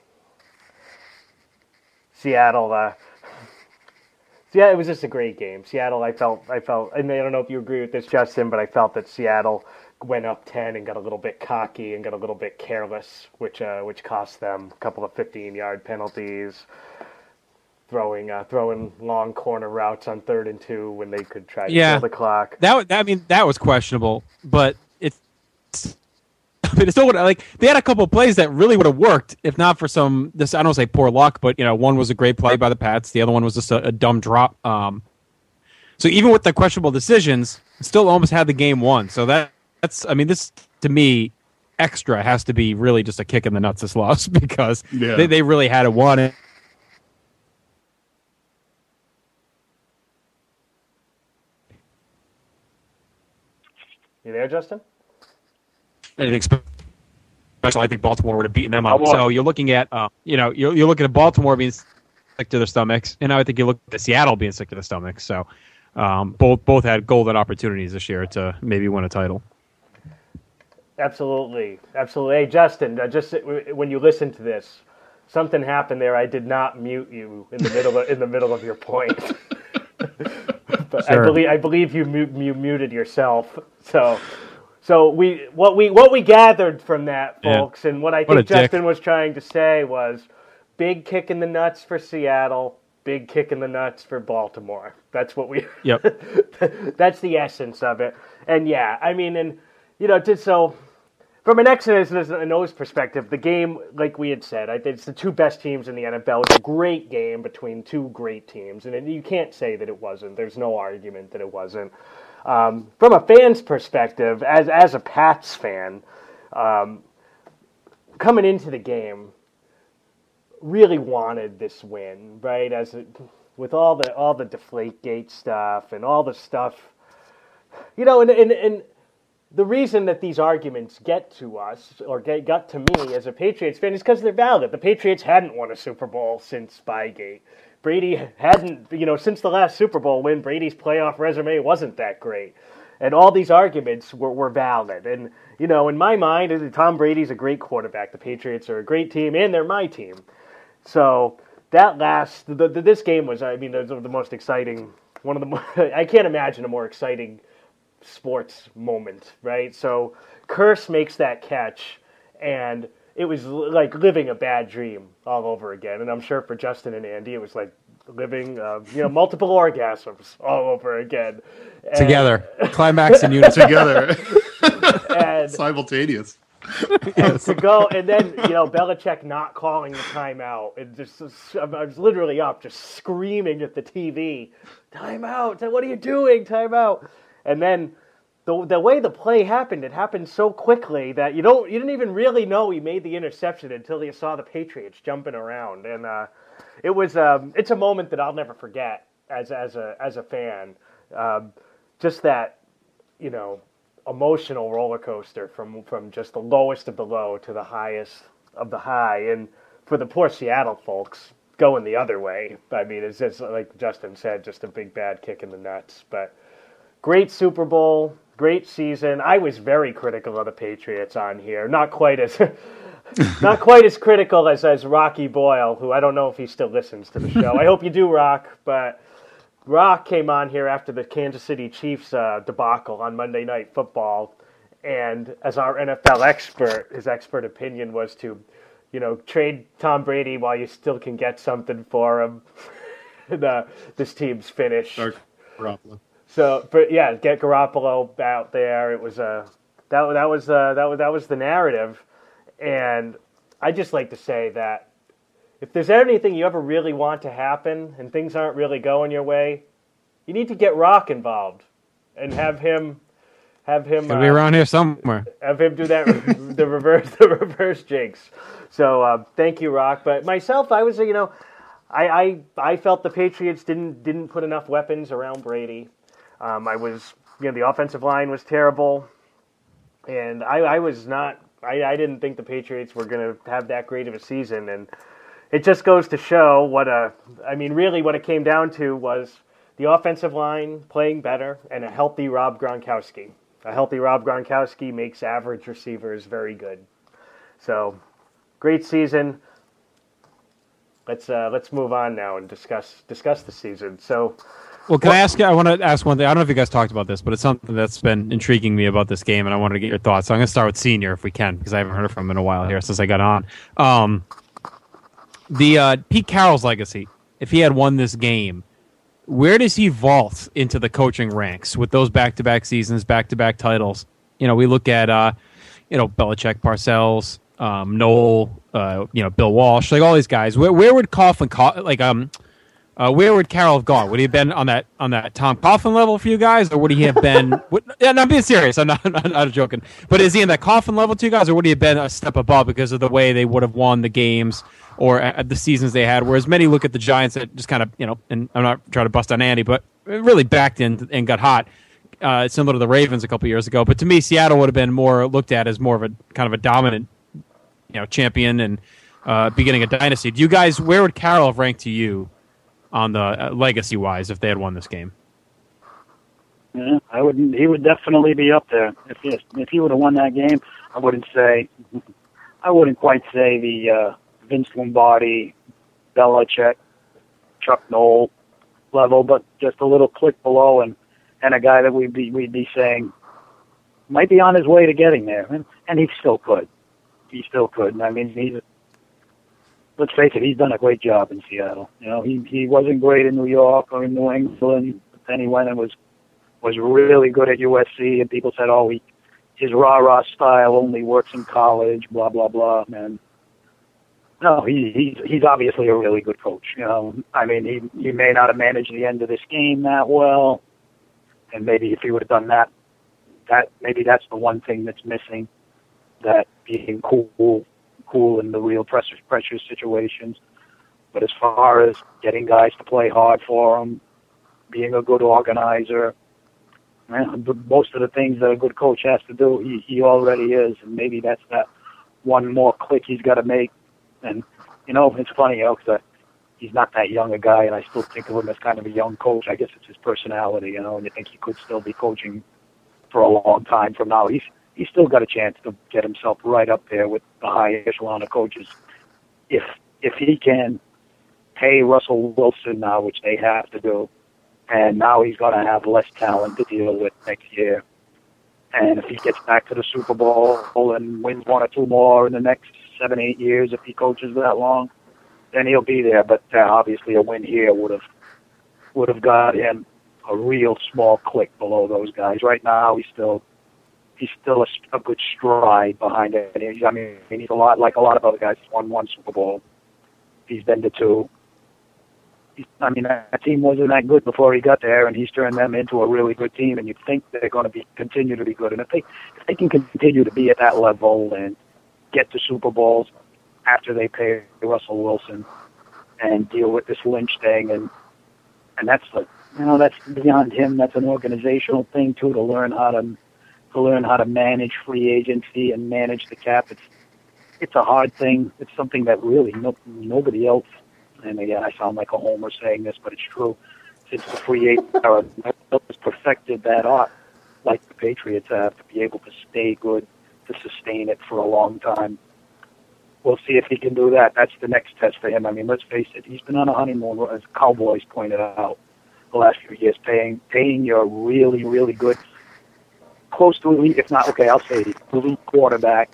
Seattle. Yeah, it was just a great game. Seattle. I felt. I mean, I don't know if you agree with this, Justin, but I felt that Seattle went up 10 and got a little bit cocky and got a little bit careless, which cost them a couple of 15-yard penalties, throwing long corner routes on 3rd and 2 when they could try to kill the clock. That was questionable, but it's still like they had a couple of plays that really would have worked if not for some. I don't say poor luck, but one was a great play by the Pats, the other one was just a dumb drop. So even with the questionable decisions, still almost had the game won. So this to me, extra has to be really just a kick in the nuts. This loss because they really had it won. You there, Justin? Especially, I think Baltimore would have beaten them up. So you're looking at, you're looking at Baltimore being sick to their stomachs, and I would think you look at Seattle being sick to their stomachs. So both had golden opportunities this year to maybe win a title. Absolutely. Hey, Justin, just when you listen to this, something happened there. I did not mute you in the middle of your point. But sure. I believe you muted yourself. So what we gathered from that, folks, and what I think Justin was trying to say was big kick in the nuts for Seattle, big kick in the nuts for Baltimore. That's what we. Yep. That's the essence of it. And I mean, so from an X's and O's perspective, the game, like we had said, I think it's the two best teams in the NFL. It's a great game between two great teams, and you can't say that it wasn't. There's no argument that it wasn't. From a fan's perspective, as a Pats fan, coming into the game, really wanted this win, right? with all the Deflategate stuff and all the stuff, and the reason that these arguments get to us or got to me as a Patriots fan is because they're valid. The Patriots hadn't won a Super Bowl since Spygate. Brady hadn't, since the last Super Bowl win, Brady's playoff resume wasn't that great. And all these arguments were valid. And, in my mind, Tom Brady's a great quarterback. The Patriots are a great team, and they're my team. So this game was, the most exciting, I can't imagine a more exciting sports moment, right? So Kearse makes that catch, and it was like living a bad dream all over again. And I'm sure for Justin and Andy, it was like living, multiple orgasms all over again. Together. Climax and unity. Together. And simultaneous. And to go, and then, Belichick not calling the timeout. And I was literally up just screaming at the TV, timeout, what are you doing, timeout? And then the way the play happened, it happened so quickly that you didn't even really know he made the interception until you saw the Patriots jumping around. And it's a moment that I'll never forget as a fan. Just that, emotional roller coaster from just the lowest of the low to the highest of the high. And for the poor Seattle folks, going the other way. It's just like Justin said, just a big bad kick in the nuts. But great Super Bowl, great season. I was very critical of the Patriots on here. Not quite as critical as Rocky Boyle, who I don't know if he still listens to the show. I hope you do, Rock. But Rock came on here after the Kansas City Chiefs debacle on Monday Night Football, and as our NFL expert, his expert opinion was to, trade Tom Brady while you still can get something for him. This team's finished. So, but yeah, get Garoppolo out there. It was that was the narrative, and I just like to say that if there's anything you ever really want to happen and things aren't really going your way, you need to get Rock involved and have him. He'll be around here somewhere. Have him do that the reverse jinx. So thank you, Rock. But myself, I was I felt the Patriots didn't put enough weapons around Brady. The offensive line was terrible, and I didn't think the Patriots were going to have that great of a season, and it just goes to show really what it came down to was the offensive line playing better and a healthy Rob Gronkowski. A healthy Rob Gronkowski makes average receivers very good. So, great season. Let's move on now and discuss the season. So, well, can I ask you? I want to ask one thing. I don't know if you guys talked about this, but it's something that's been intriguing me about this game, and I wanted to get your thoughts. So I'm going to start with Senior, if we can, because I haven't heard from him in a while here since I got on. The Pete Carroll's legacy, if he had won this game, where does he vault into the coaching ranks with those back-to-back seasons, back-to-back titles? We look at Belichick, Parcells, Noel, Bill Walsh, like all these guys. Where would where would Carroll have gone? Would he have been on that Tom Coughlin level for you guys, or would he have been? I'm being serious. I'm not joking. But is he in that Coughlin level to you guys, or would he have been a step above because of the way they would have won the games or the seasons they had? Whereas many look at the Giants that just kind of, and I'm not trying to bust on Andy, but really backed in and got hot, similar to the Ravens a couple years ago. But to me, Seattle would have been more looked at as more of a kind of a dominant, champion and beginning a dynasty. Do you guys? Where would Carroll have ranked to you on the legacy-wise if they had won this game? Yeah, he would definitely be up there. If he would have won that game, I wouldn't quite say the Vince Lombardi, Belichick, Chuck Noll level, but just a little click below, and a guy that we'd be saying might be on his way to getting there, and he still could. He still could. Let's face it, he's done a great job in Seattle. He wasn't great in New York or in New England, but then he went and was really good at USC, and people said, his rah-rah style only works in college, blah, blah, blah. And no, he's obviously a really good coach. He may not have managed the end of this game that well, and maybe if he would have done that maybe that's the one thing that's missing, that being cool in the real pressure situations. But as far as getting guys to play hard for him, being a good organizer, most of the things that a good coach has to do, he already is. And maybe that's that one more click he's got to make. And, it's funny, because he's not that young a guy, and I still think of him as kind of a young coach. I guess it's his personality, and you think he could still be coaching for a long time from now. He's still got a chance to get himself right up there with the high echelon of coaches. If he can pay Russell Wilson now, which they have to do, and now he's going to have less talent to deal with next year. And if he gets back to the Super Bowl and wins one or two more in the next 7-8 years, if he coaches that long, then he'll be there. But obviously a win here would have got him a real small click below those guys. Right now, he's still a good stride behind it. He's a lot like a lot of other guys. He's won one Super Bowl. He's been to two. That team wasn't that good before he got there, and he's turned them into a really good team. And you'd think they're going to continue to be good. And if they can continue to be at that level and get to Super Bowls after they pay Russell Wilson and deal with this Lynch thing, and that's that's beyond him. That's an organizational thing too, to learn how to manage free agency and manage the cap. It's a hard thing. It's something that really nobody else. And again, I sound like a homer saying this, but it's true. Since the free agent era, nobody else has perfected that art like the Patriots have, to be able to stay good, to sustain it for a long time. We'll see if he can do that. That's the next test for him. Let's face it, he's been on a honeymoon, as Cowboys pointed out, the last few years, paying your really, really good, close to elite, if not, okay, I'll say elite quarterback,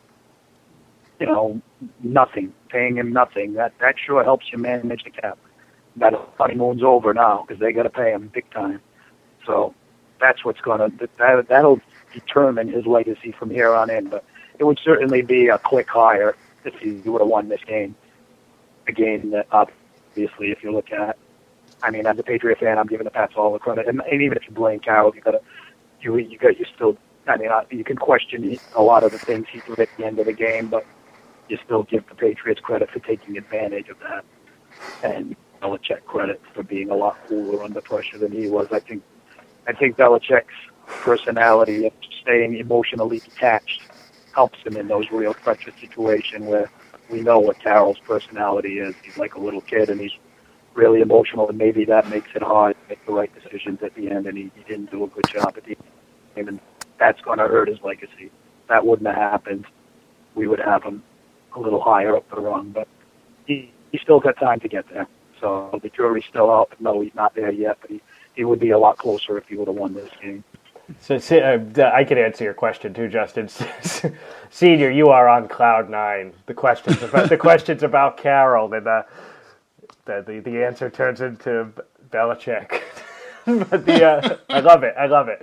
nothing, paying him nothing. That sure helps you manage the cap. That honeymoon's over now because they got to pay him big time. So that's what's that'll determine his legacy from here on in. But it would certainly be a click higher if he would have won this game. A game that obviously, if you look at, as a Patriot fan, I'm giving the Pats all the credit. And even if you blame Carroll, you can question a lot of the things he did at the end of the game, but you still give the Patriots credit for taking advantage of that, and Belichick credit for being a lot cooler under pressure than he was. I think Belichick's personality of staying emotionally detached helps him in those real pressure situations where we know what Carroll's personality is. He's like a little kid, and he's really emotional, and maybe that makes it hard to make the right decisions at the end, and he didn't do a good job at the end, and that's going to hurt his legacy. If that wouldn't have happened, we would have him a little higher up the rung, but he's still got time to get there. So the jury's still out. No, he's not there yet, but he would be a lot closer if he would have won this game. So I can answer your question too, Justin. Senior, you are on cloud nine. The questions about Carroll, and the answer turns into Belichick. But I love it.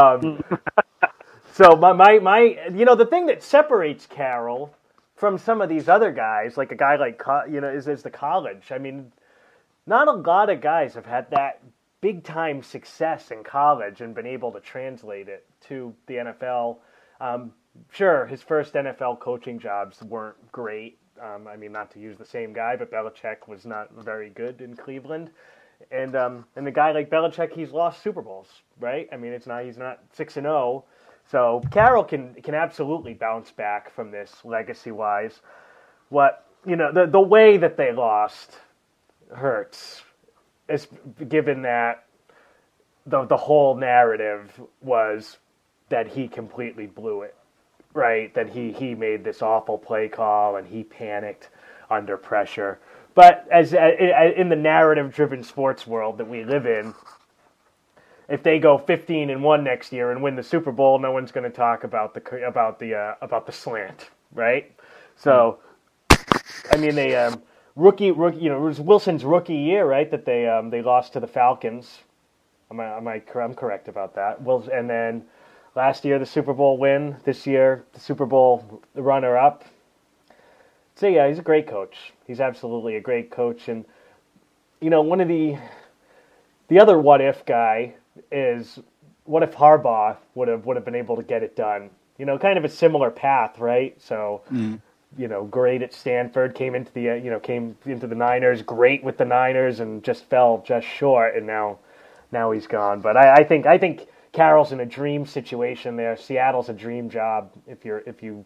So my the thing that separates Carroll from some of these other guys, like a guy like is the college. Not a lot of guys have had that big time success in college and been able to translate it to the NFL. Sure, his first NFL coaching jobs weren't great. Not to use the same guy, but Belichick was not very good in Cleveland. And a guy like Belichick, he's lost Super Bowls, right? He's not 6-0. So Carroll can absolutely bounce back from this legacy-wise. The way that they lost hurts, given that the whole narrative was that he completely blew it, right? That he made this awful play call and he panicked under pressure. But as in the narrative-driven sports world that we live in, if they go 15-1 next year and win the Super Bowl, no one's going to talk about the slant, right? So, they rookie, it was Wilson's rookie year, right? That they lost to the Falcons. I'm correct about that. And then last year the Super Bowl win. This year the Super Bowl runner-up. So yeah, he's a great coach. He's absolutely a great coach, and one of the other what if guy is, what if Harbaugh would have been able to get it done? Kind of a similar path, right? So great at Stanford, came into the Niners, great with the Niners, and just fell just short, and now he's gone. But I think Carroll's in a dream situation there. Seattle's a dream job if you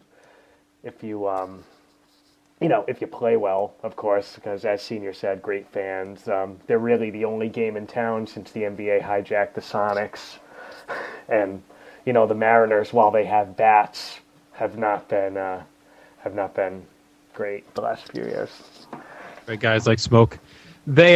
play well, of course, because as Senior said, great fans. They're really the only game in town since the NBA hijacked the Sonics, and the Mariners, while they have bats, have not been great the last few years. Right, guys like smoke. They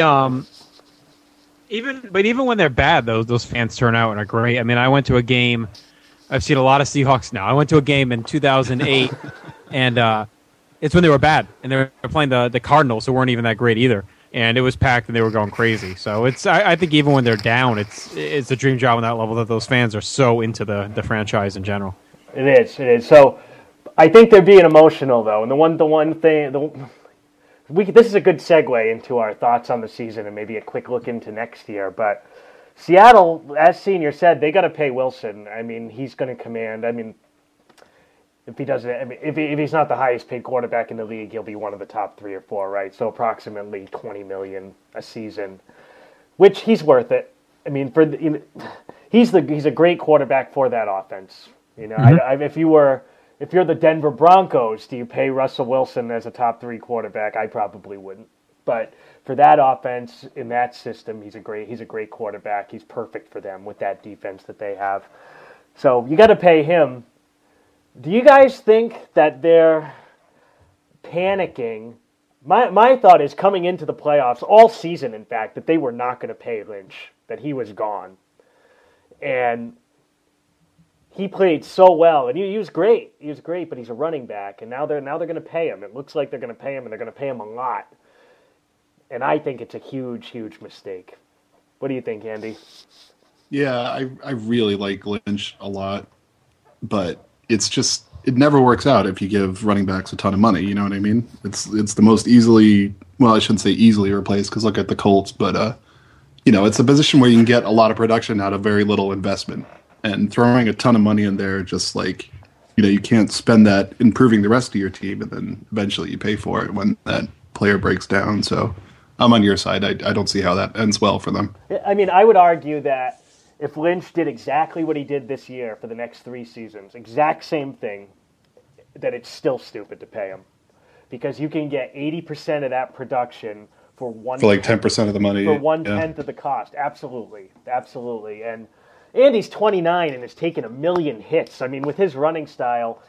even when they're bad, those fans turn out and are great. I mean, I went to a game. I've seen a lot of Seahawks now. I went to a game in 2008, and it's when they were bad, and they were playing the Cardinals, who weren't even that great either. And it was packed, and they were going crazy. So I think even when they're down, it's a dream job on that level that those fans are so into the franchise in general. It is. So I think they're being emotional, though. And the one thing, this is a good segue into our thoughts on the season and maybe a quick look into next year. But Seattle, as Senior said, they got to pay Wilson. I mean, he's going to command. I mean, if he doesn't, if he's not the highest paid quarterback in the league, he'll be one of the top 3 or 4, right? So approximately $20 million a season, which he's worth it. I mean, he's a great quarterback for that offense. If you're the Denver Broncos, do you pay Russell Wilson as a top 3 quarterback? I probably wouldn't. But for that offense in that system, he's a great quarterback. He's perfect for them with that defense that they have. So you got to pay him. Do you guys think that they're panicking? My thought is coming into the playoffs all season, in fact, that they were not going to pay Lynch, that he was gone. And he played so well, and he was great. He was great, but he's a running back, and now they're going to pay him. It looks like they're going to pay him, and they're going to pay him a lot. And I think it's a huge, huge mistake. What do you think, Andy? Yeah, I really like Lynch a lot, but it never works out if you give running backs a ton of money. You know what I mean? It's the most easily, well, I shouldn't say easily replaced, because look at the Colts, but it's a position where you can get a lot of production out of very little investment, and throwing a ton of money in there, just like, you can't spend that improving the rest of your team, and then eventually you pay for it when that player breaks down. So I'm on your side. I don't see how that ends well for them. I mean, I would argue that if Lynch did exactly what he did this year for the next 3 seasons, exact same thing, that it's still stupid to pay him. Because you can get 80% of that production for like 10% of the money. For 1/10 of the cost. Absolutely. Absolutely. And Andy's 29 and has taken 1 million hits. I mean, with his running style,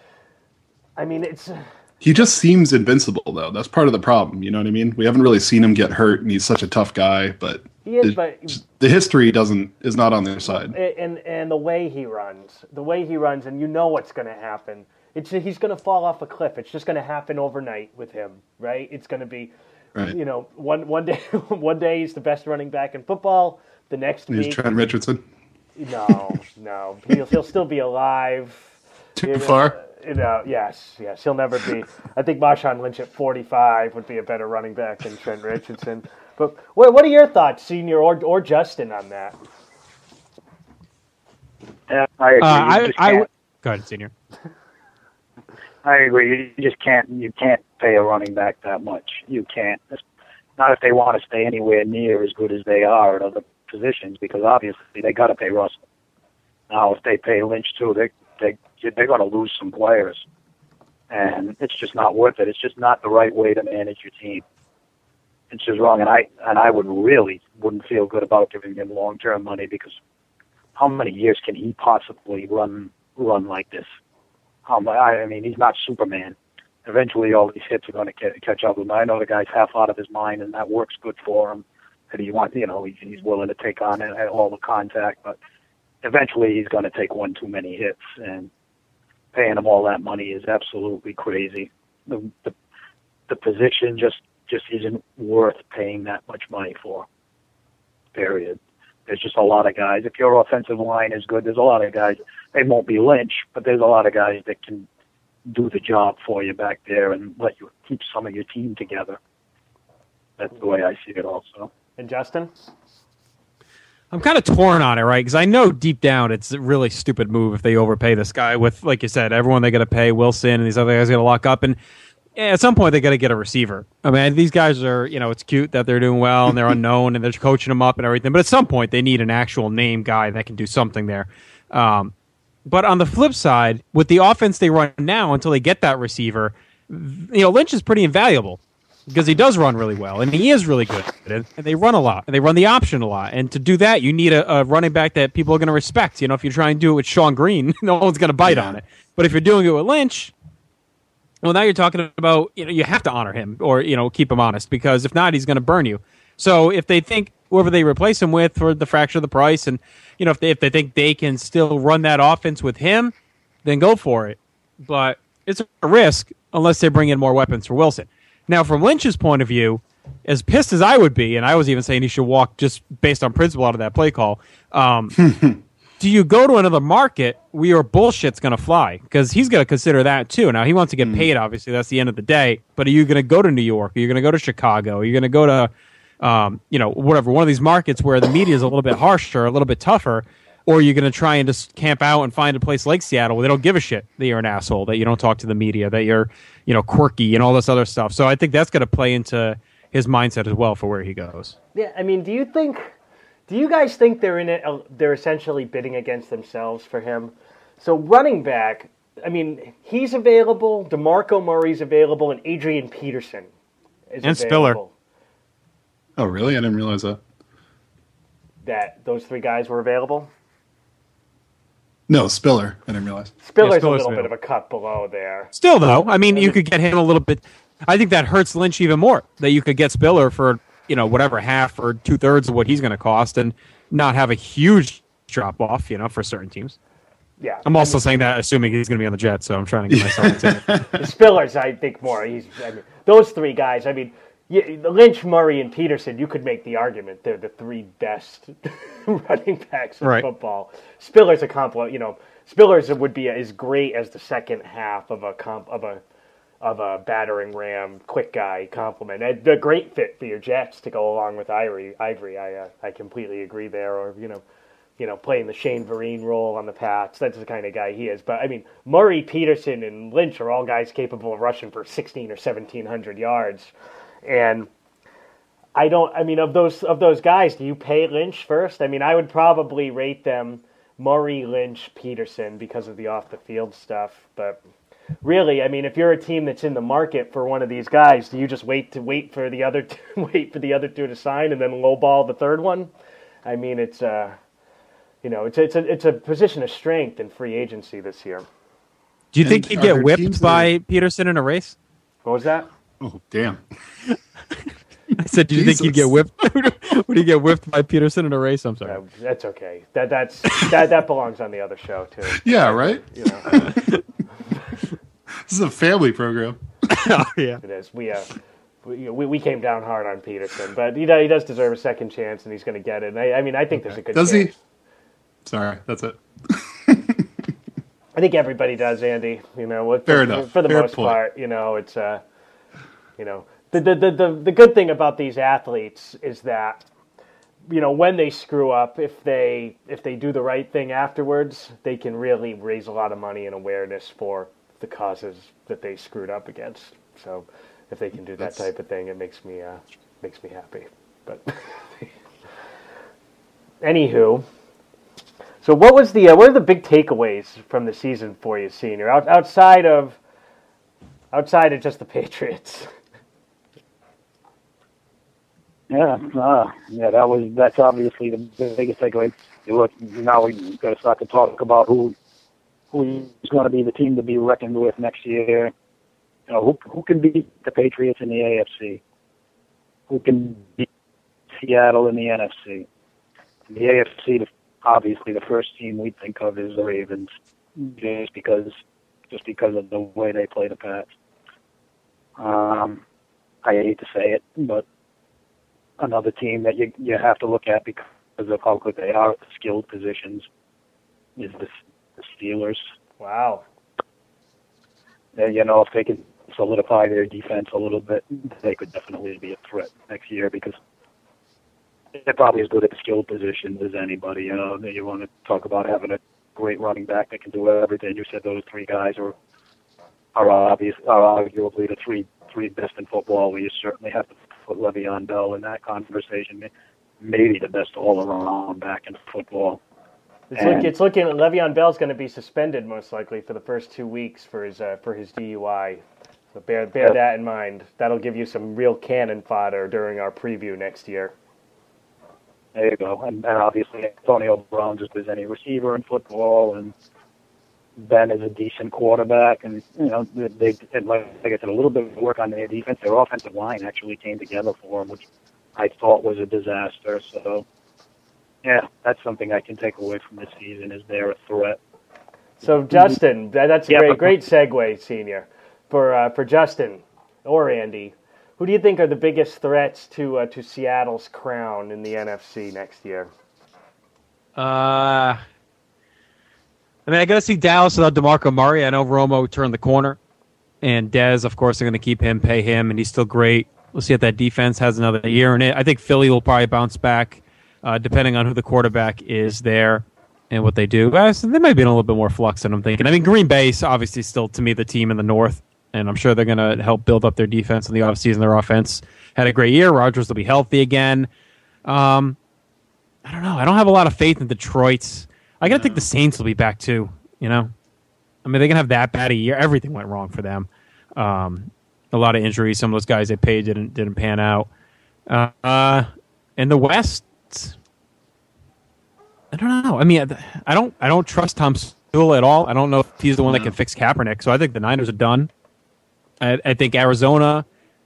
he just seems invincible, though. That's part of the problem. You know what I mean? We haven't really seen him get hurt, and he's such a tough guy, but the history is not on their side. And the way he runs, and you know what's going to happen. He's going to fall off a cliff. It's just going to happen overnight with him, right? It's going to be, right. One day he's the best running back in football. The next week, he's Trent Richardson. No, he'll still be alive. Too far. Yes, he'll never be. I think Marshawn Lynch at 45 would be a better running back than Trent Richardson. But what are your thoughts, Senior or Justin, on that? I agree. Go ahead, Senior. I agree. You just can't. You can't pay a running back that much. You can't. Not if they want to stay anywhere near as good as they are at other positions, because obviously they got to pay Russell. Now, if they pay Lynch too, they're going to lose some players, and it's just not worth it. It's just not the right way to manage your team. It's just wrong, and I wouldn't feel good about giving him long-term money, because how many years can he possibly run like this? I mean, he's not Superman. Eventually, all these hits are going to catch up with him. I know the guy's half out of his mind, and that works good for him. And he's willing to take on all the contact, but eventually he's going to take one too many hits, and paying him all that money is absolutely crazy. The position just isn't worth paying that much money for. Period. There's just a lot of guys. If your offensive line is good, there's a lot of guys. They won't be Lynch, but there's a lot of guys that can do the job for you back there and let you keep some of your team together. That's the way I see it also. And Justin? I'm kind of torn on it, right? Because I know deep down it's a really stupid move if they overpay this guy with, like you said, everyone they got to pay, Wilson and these other guys got to lock up. And at some point they got to get a receiver. I mean, these guys are, it's cute that they're doing well and they're unknown and they're coaching them up and everything. But at some point they need an actual name guy that can do something there. But on the flip side, with the offense they run now, until they get that receiver, Lynch is pretty invaluable because he does run really well and he is really good. And they run a lot and they run the option a lot. And to do that, you need a running back that people are going to respect. If you try and do it with Sean Green, no one's going to bite on it. But if you're doing it with Lynch, well, now you're talking about, you have to honor him or, keep him honest, because if not, he's going to burn you. So if they think whoever they replace him with for the fraction of the price, and, if they think they can still run that offense with him, then go for it. But it's a risk unless they bring in more weapons for Wilson. Now, from Lynch's point of view, as pissed as I would be, and I was even saying he should walk just based on principle out of that play call, do you go to another market where your bullshit's going to fly? Because he's going to consider that too. Now, he wants to get paid, obviously. That's the end of the day. But are you going to go to New York? Are you going to go to Chicago? Are you going to go to, whatever, one of these markets where the media is a little bit harsher, a little bit tougher? Or are you going to try and just camp out and find a place like Seattle where they don't give a shit that you're an asshole, that you don't talk to the media, that you're, quirky and all this other stuff? So I think that's going to play into his mindset as well for where he goes. Yeah, I mean, do you guys think they're in it? They're essentially bidding against themselves for him. So running back, I mean, he's available. DeMarco Murray's available, and Adrian Peterson is and available. Oh, really? I didn't realize that. That those three guys were available. No, Spiller. I didn't realize. Spiller's a little bit of a cut below there. Still, though, I mean, you could get him a little bit. I think that hurts Lynch even more, that you could get Spiller for, whatever, half or 2/3 of what he's going to cost and not have a huge drop-off, for certain teams. Yeah. I'm also saying that assuming he's going to be on the Jets, so I'm trying to get myself into it. Spiller's, I think, more. Those three guys, Lynch, Murray, and Peterson, you could make the argument they're the three best running backs in football. Spiller's a compliment. Spiller's would be as great as the second half of a battering ram, quick guy compliment. A great fit for your Jets to go along with Ivory. I completely agree there. Or playing the Shane Vereen role on the Pats. That's the kind of guy he is. But Murray, Peterson, and Lynch are all guys capable of rushing for 1,600 or 1,700 yards. And of those guys, do you pay Lynch first? I would probably rate them Murray, Lynch, Peterson because of the off the field stuff. But really, if you're a team that's in the market for one of these guys, do you just wait for the other two to sign and then lowball the third one? It's a position of strength in free agency this year. Do you think he'd get whipped by Peterson in a race? What was that? Oh, damn. I said, do you think he'd get whipped? Would he get whipped by Peterson in a race? I'm sorry. That's okay. That belongs on the other show, too. Yeah, right? This is a family program. Oh, yeah. It is. We came down hard on Peterson, but he does deserve a second chance, and he's going to get it. And I think there's a good chance. Does he? Sorry, that's it. I think everybody does, Andy. Fair enough. For the most part, it's the good thing about these athletes is that when they screw up, if they do the right thing afterwards, they can really raise a lot of money and awareness for the causes that they screwed up against. So if they can do that type of thing, it makes me happy. But anywho. So what are the big takeaways from the season for you, Senior? Outside of just the Patriots. That's obviously the biggest takeaway. Now we've got to start to talk about who's going to be the team to be reckoned with next year. Who can beat the Patriots in the AFC? Who can beat Seattle in the NFC? In the AFC, obviously, the first team we think of is the Ravens, just because of the way they play the Pats. I hate to say it, but another team that you have to look at because of how good they are at the skilled positions is the Steelers. Wow. If they can solidify their defense a little bit, they could definitely be a threat next year because they're probably as good at the skilled positions as anybody. You want to talk about having a great running back that can do everything. You said those three guys are arguably the three best in football. We certainly have to put Le'Veon Bell in that conversation. Maybe the best all-around back in football. It's looking Le'Veon Bell's going to be suspended most likely for the first 2 weeks for his DUI. So bear that in mind. That'll give you some real cannon fodder during our preview next year. There you go. And obviously Antonio Brown just as any receiver in football, and Ben is a decent quarterback, and they like I said, a little bit of work on their defense. Their offensive line actually came together for them, which I thought was a disaster. So, yeah, that's something I can take away from this season. Is they're a threat. So Justin, that's a great segue, Senior, for Justin or Andy. Who do you think are the biggest threats to Seattle's crown in the NFC next year? I got to see Dallas without DeMarco Murray. I know Romo turned the corner, and Dez, of course, they're going to keep him, pay him, and he's still great. We'll see if that defense has another year in it. I think Philly will probably bounce back, depending on who the quarterback is there and what they do. So they might be in a little bit more flux than I'm thinking. I mean, Green Bay's obviously still, to me, the team in the North, and I'm sure they're going to help build up their defense in the offseason. Their offense had a great year. Rodgers will be healthy again. I don't know. I don't have a lot of faith in Detroit. I got to think the Saints will be back, too. I mean, they can have that bad a year. Everything went wrong for them. A lot of injuries. Some of those guys they paid didn't pan out. In the West, I don't know. I mean, I don't trust Tom Sewell at all. I don't know if he's the one that can fix Kaepernick. So I think the Niners are done. I think Arizona,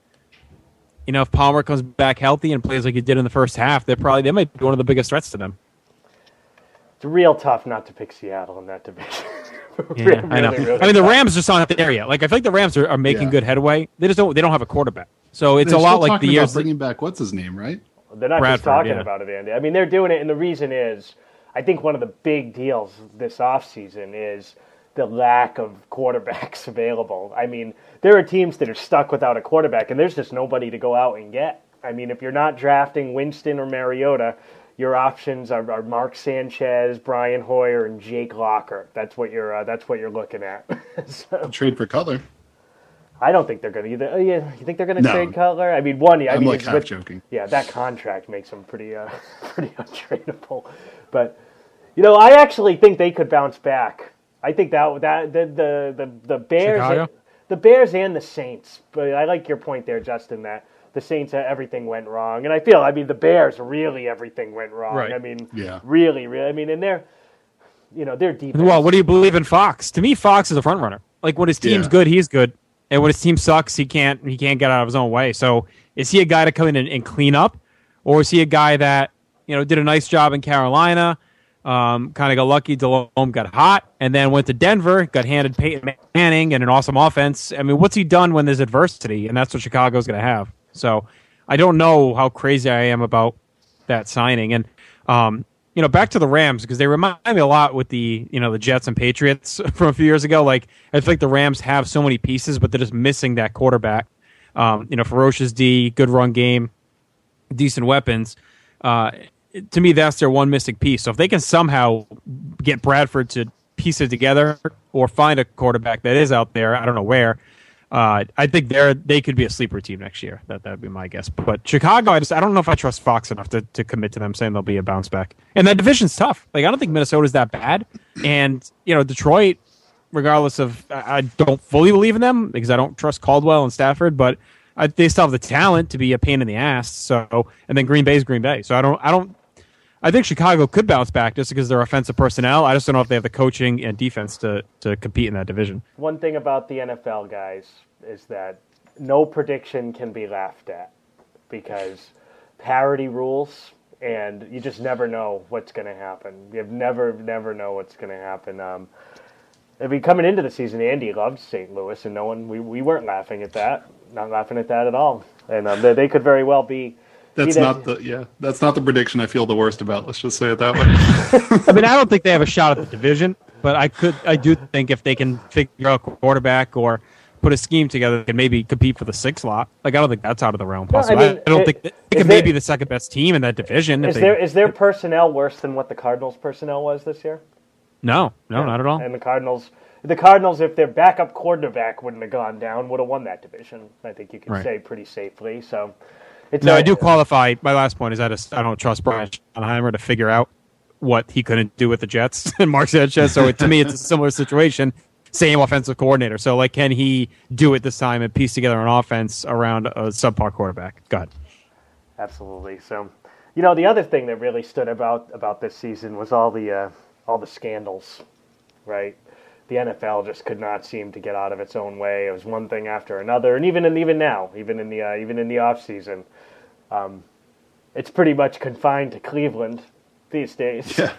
if Palmer comes back healthy and plays like he did in the first half, they might be one of the biggest threats to them. It's real tough not to pick Seattle in that division. Yeah, I know. Really I mean, the Rams just aren't there yet. Like, I feel like the Rams are making good headway. They don't have a quarterback. So it's a lot like the years. Bringing back what's his name, right? They're not just talking about it, Andy. I mean, they're doing it, and the reason is, I think one of the big deals this offseason is the lack of quarterbacks available. I mean, there are teams that are stuck without a quarterback, and there's just nobody to go out and get. I mean, if you're not drafting Winston or Mariota, your options are Mark Sanchez, Brian Hoyer, and Jake Locker. That's what you're looking at. So, trade for Cutler. I don't think they're going to either. You think they're going to trade Cutler? I mean, I'm like half joking. Yeah, that contract makes them pretty untradeable. But I actually think they could bounce back. I think that the Bears, Chicago? The Bears and the Saints. But I like your point there, Justin, that the Saints, everything went wrong. And I feel, the Bears, really everything went wrong. Right. I mean, really. I mean, and their defense. Well, what do you believe in Fox? To me, Fox is a front runner. Like, when his team's good, he's good. And when his team sucks, he can't get out of his own way. So is he a guy to come in and clean up? Or is he a guy that, did a nice job in Carolina, kind of got lucky, Delhomme got hot, and then went to Denver, got handed Peyton Manning and an awesome offense. I mean, what's he done when there's adversity? And that's what Chicago's going to have. So I don't know how crazy I am about that signing. And, back to the Rams, because they remind me a lot with the Jets and Patriots from a few years ago. Like, I feel like the Rams have so many pieces, but they're just missing that quarterback. Ferocious D, good run game, decent weapons. To me, that's their one missing piece. So if they can somehow get Bradford to piece it together or find a quarterback that is out there, I don't know where, I think they could be a sleeper team next year. That'd be my guess. But Chicago, I don't know if I trust Fox enough to commit to them saying they'll be a bounce back. And that division's tough. Like, I don't think Minnesota's that bad. And Detroit, regardless of, I don't fully believe in them because I don't trust Caldwell and Stafford, but they still have the talent to be a pain in the ass. So, and then Green Bay's Green Bay. So I think Chicago could bounce back just because they're offensive personnel. I just don't know if they have the coaching and defense to compete in that division. One thing about the NFL, guys, is that no prediction can be laughed at because parity rules, and you just never know what's going to happen. You never know what's going to happen. Coming into the season, Andy loved St. Louis, and we weren't laughing at that. Not laughing at that at all. And they could very well be. That's not the prediction I feel the worst about. Let's just say it that way. I mean, I don't think they have a shot at the division, but I do think if they can figure out a quarterback or put a scheme together, they can maybe compete for the 6th slot. Like, I don't think that's out of the realm possible. I don't think they can maybe be the second best team in that division. Is their personnel worse than what the Cardinals' personnel was this year? No, not at all. And the Cardinals, the Cardinals, if their backup quarterback wouldn't have gone down, would have won that division. I think you can say pretty safely. So, I do qualify. My last point is I don't trust Brian Schottenheimer to figure out what he couldn't do with the Jets and Mark Sanchez. So to me, it's a similar situation. Same offensive coordinator. So, like, can he do it this time and piece together an offense around a subpar quarterback? Go ahead. Absolutely. So, the other thing that really stood about this season was all the scandals, right? The NFL just could not seem to get out of its own way. It was one thing after another, and even now, even in the off season, it's pretty much confined to Cleveland these days. Yeah.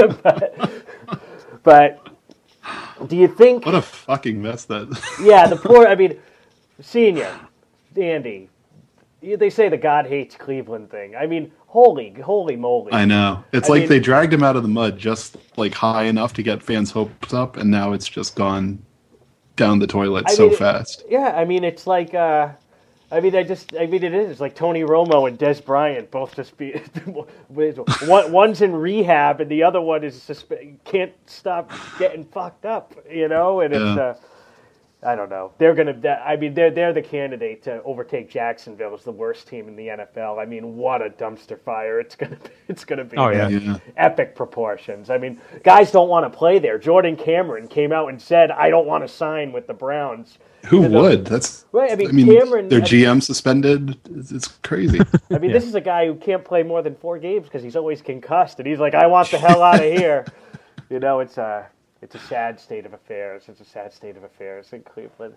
but do you think? What a fucking mess that. Yeah, the poor. I mean, Senior, Andy. They say the God hates Cleveland thing. I mean, holy moly! I know. It's like they dragged him out of the mud just like high enough to get fans' hopes up, and now it's just gone down the toilet fast. Yeah, I mean, it's like. It is. It's like Tony Romo and Des Bryant both just be. One's in rehab and the other one is can't stop getting fucked up. And it's. I don't know. They're gonna. I mean, they're the candidate to overtake Jacksonville as the worst team in the NFL. I mean, what a dumpster fire it's gonna be. Oh yeah. Epic proportions. I mean, guys don't want to play there. Jordan Cameron came out and said, "I don't want to sign with the Browns." Who would? That's right. I mean, Cameron. Their GM suspended. It's crazy. I mean, this is a guy who can't play more than 4 games because he's always concussed, and he's like, "I want the hell out of here." It's a sad state of affairs. It's a sad state of affairs in Cleveland.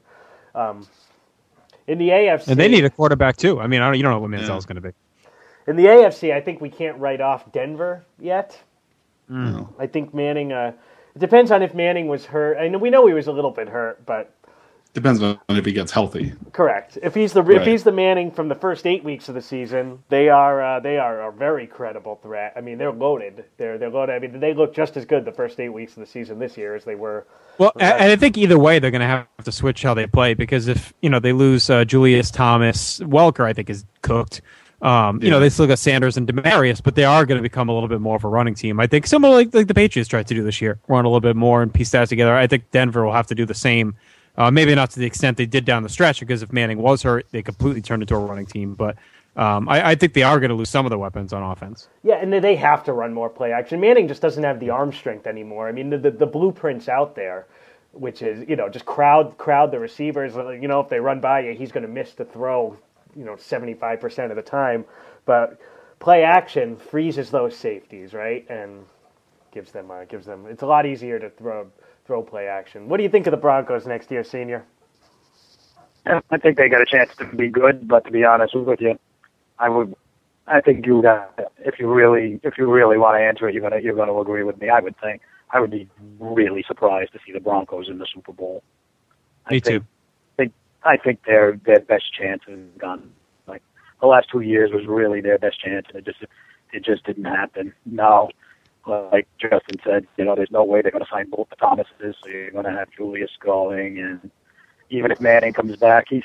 In the AFC, and they need a quarterback too. I mean, you don't know what Manziel's going to be. In the AFC, I think we can't write off Denver yet. No. I think Manning. It depends on if Manning was hurt. I know we know he was a little bit hurt, but depends on if he gets healthy. Correct. If he's the Manning from the first 8 weeks of the season, they are a very credible threat. I mean, they're loaded. They're loaded. I mean, they look just as good the first 8 weeks of the season this year as they were. Well, and I think either way they're going to have to switch how they play because if they lose Julius Thomas, Welker I think is cooked. They still got Sanders and Demaryius, but they are going to become a little bit more of a running team. I think similar like the Patriots tried to do this year, run a little bit more and piece that together. I think Denver will have to do the same. Maybe not to the extent they did down the stretch, because if Manning was hurt, they completely turned into a running team. But I think they are going to lose some of the weapons on offense. Yeah, and they have to run more play action. Manning just doesn't have the arm strength anymore. I mean, the blueprint's out there, which is just crowd the receivers. If they run by you, he's going to miss the throw, 75% of the time. But play action freezes those safeties, right, and gives them. It's a lot easier to throw play action. What do you think of the Broncos next year, Senior? I think they got a chance to be good, but to be honest with you, I think you got, if you really want to answer it, you're going to agree with me. I would be really surprised to see the Broncos in the Super Bowl. Me too. I think their best chance is gone. Like the last 2 years was really their best chance, and it just didn't happen. Now, like Justin said, there's no way they're going to sign both the Thomases, so you're going to have Julius going, and even if Manning comes back, he's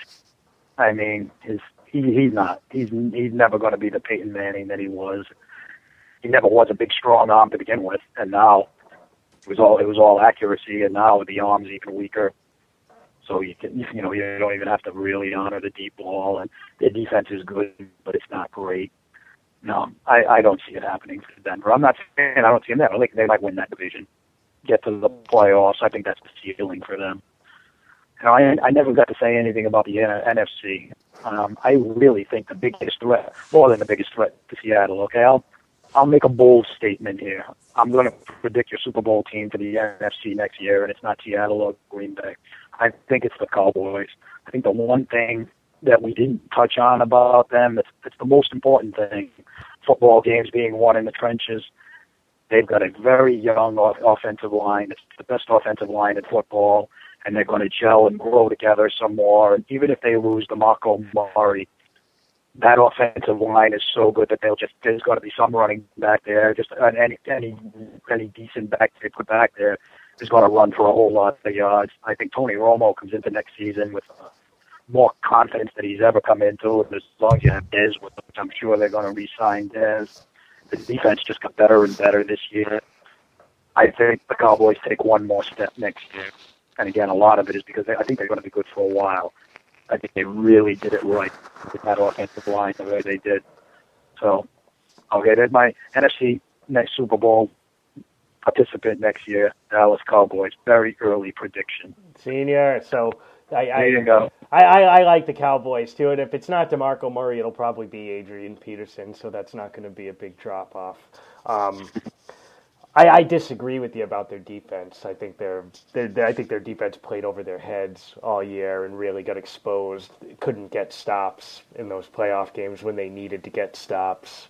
never going to be the Peyton Manning that he was. He never was a big, strong arm to begin with, and now it was all accuracy, and now the arm's even weaker. So you don't even have to really honor the deep ball, and their defense is good, but it's not great. No, I don't see it happening for Denver. I'm not saying I don't see them there. I think they might win that division, get to the playoffs. I think that's the ceiling for them. I never got to say anything about the NFC. I really think the biggest threat, more than the biggest threat to Seattle, okay? I'll make a bold statement here. I'm going to predict your Super Bowl team for the NFC next year, and it's not Seattle or Green Bay. I think it's the Cowboys. I think the one thing that we didn't touch on about them, it's the most important thing, football games being won in the trenches. They've got a very young offensive line. It's the best offensive line in football, and they're going to gel and grow together some more. And even if they lose DeMarco Murray, that offensive line is so good that there's going to be some running back there. Just any decent back they put back there is going to run for a whole lot of yards. I think Tony Romo comes into next season with more confidence than he's ever come into. And as long as you have Dez with them, I'm sure they're going to re-sign Dez. The defense just got better and better this year. I think the Cowboys take one more step next year. And again, a lot of it is because I think they're going to be good for a while. I think they really did it right with that offensive line the way they did. So, okay, there's my NFC next Super Bowl participant next year, Dallas Cowboys. Very early prediction. Senior. So There you go. I like the Cowboys too, and if it's not DeMarco Murray, it'll probably be Adrian Peterson. So that's not going to be a big drop off. I disagree with you about their defense. I think their defense played over their heads all year and really got exposed. Couldn't get stops in those playoff games when they needed to get stops.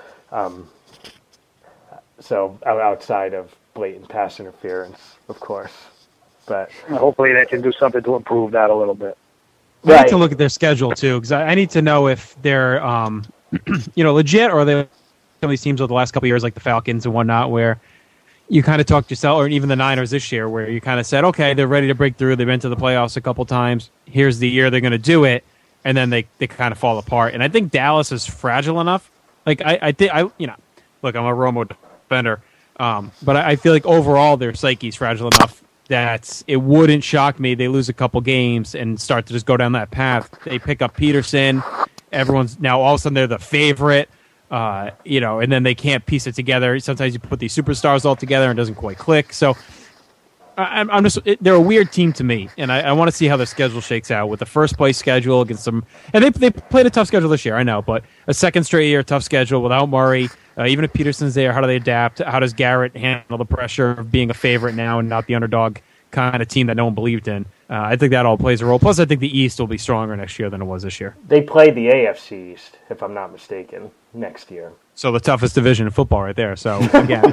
So outside of blatant pass interference, of course. But hopefully they can do something to improve that a little bit. I need to look at their schedule too, because I need to know if they're legit, or they some of these teams over the last couple of years, like the Falcons and whatnot, where you kind of talked yourself, or even the Niners this year, where you kind of said, okay, they're ready to break through. They've been to the playoffs a couple times. Here's the year they're going to do it, and then they kind of fall apart. And I think Dallas is fragile enough. Like look, I'm a Romo defender, but I feel like overall their psyche's fragile enough that it wouldn't shock me they lose a couple games and start to just go down that path. They pick up Peterson. Everyone's now all of a sudden they're the favorite. And then they can't piece it together. Sometimes you put these superstars all together and it doesn't quite click. So they're a weird team to me, and I want to see how their schedule shakes out with the first place schedule against some. And they played a tough schedule this year, I know, but a second straight year tough schedule without Murray. Even if Peterson's there, how do they adapt? How does Garrett handle the pressure of being a favorite now and not the underdog kind of team that no one believed in? I think that all plays a role. Plus, I think the East will be stronger next year than it was this year. They play the AFC East, if I'm not mistaken, next year. So the toughest division in football right there. So, again.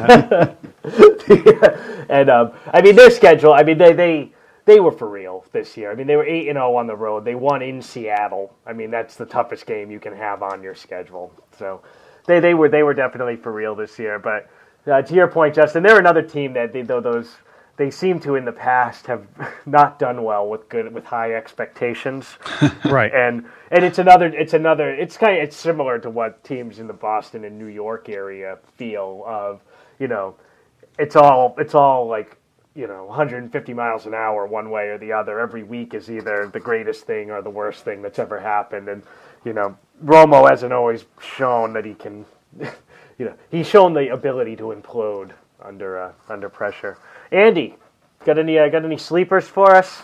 And, their schedule, they were for real this year. They were 8-0 on the road. They won in Seattle. That's the toughest game you can have on your schedule. So they were definitely for real this year. But to your point, Justin, they're another team that they seem to in the past have not done well with high expectations. Right. And it's similar to what teams in the Boston and New York area feel of, it's all like, 150 miles an hour one way or the other. Every week is either the greatest thing or the worst thing that's ever happened. And, Romo hasn't always shown that he can, he's shown the ability to implode under pressure. Andy, got any sleepers for us?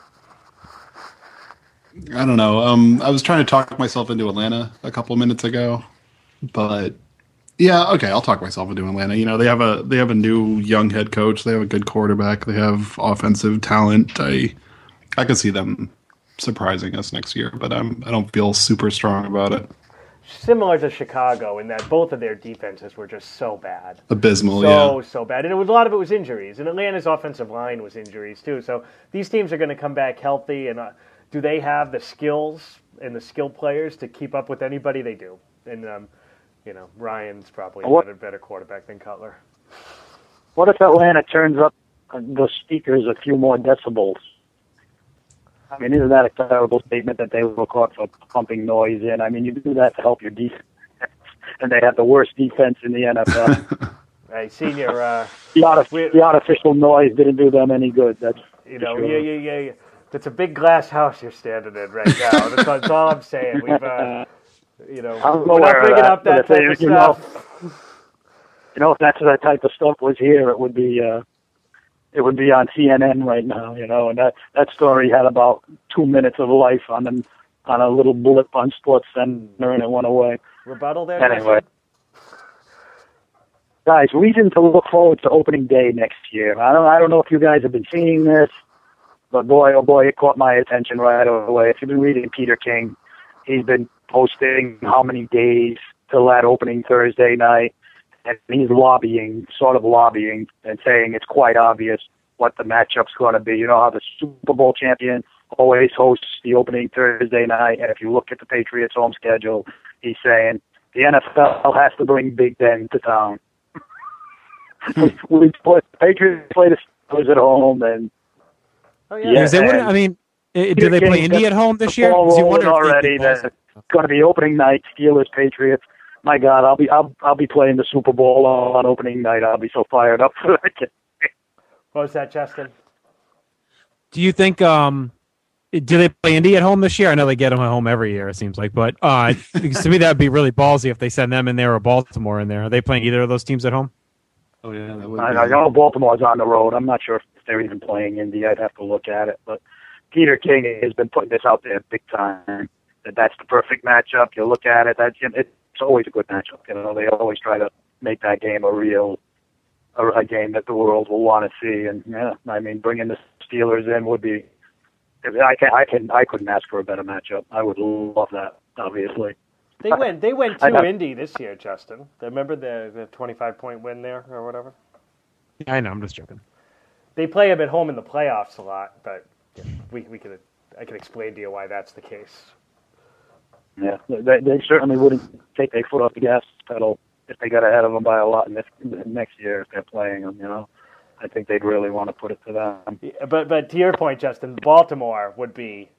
I don't know. I was trying to talk myself into Atlanta a couple of minutes ago, but yeah, okay, I'll talk myself into Atlanta. They have a new young head coach. They have a good quarterback. They have offensive talent. I could see them surprising us next year, but I don't feel super strong about it. Similar to Chicago in that both of their defenses were just so bad. Abysmal, So bad. And a lot of it was injuries. And Atlanta's offensive line was injuries too. So these teams are going to come back healthy. And do they have the skills and the skill players to keep up with anybody? They do. And, Ryan's probably a better quarterback than Cutler. What if Atlanta turns up the speakers a few more decibels? Isn't that a terrible statement that they were caught for pumping noise in? You do that to help your defense, and they have the worst defense in the NFL. Hey, Senior, the artificial noise didn't do them any good. That's yeah. That's a big glass house you're standing in right now. That's all I'm saying. We've, we're not bringing up that type of stuff. If that's that type of stuff was here, it would be on CNN right now, and that story had about 2 minutes of life on a little blip on SportsCenter, and it went away. Rebuttal there? Anyway. Guys, reason to look forward to opening day next year. I don't know if you guys have been seeing this, but boy, oh boy, it caught my attention right away. If you've been reading Peter King, he's been posting how many days till that opening Thursday night. And he's sort of lobbying, and saying it's quite obvious what the matchup's going to be. You know how the Super Bowl champion always hosts the opening Thursday night, and if you look at the Patriots' home schedule, he's saying the NFL has to bring Big Ben to town. The Patriots play the Steelers at home, and do they play Indy at home this year? Already, it's going to be opening night, Steelers Patriots. My God, I'll be playing the Super Bowl on opening night. I'll be so fired up for that game. What was that, Justin? Do you think? Do they play Indy at home this year? I know they get them at home every year. It seems like, but because to me that'd be really ballsy if they send them in there or Baltimore in there. Are they playing either of those teams at home? Oh yeah, that would. I know Baltimore's on the road. I'm not sure if they're even playing Indy. I'd have to look at it. But Peter King has been putting this out there big time. That's the perfect matchup. You look at it. It's always a good matchup. They always try to make that game a game that the world will want to see. And yeah, I mean, bringing the Steelers in would be. I couldn't ask for a better matchup. I would love that. Obviously. They went to Indy this year, Justin. Remember the 25-point win there or whatever? Yeah, I know. I'm just joking. They play them at home in the playoffs a lot, but I can explain to you why that's the case. Yeah, they certainly wouldn't take their foot off the gas pedal if they got ahead of them by a lot next year if they're playing them. I think they'd really want to put it to them. Yeah, but to your point, Justin, Baltimore would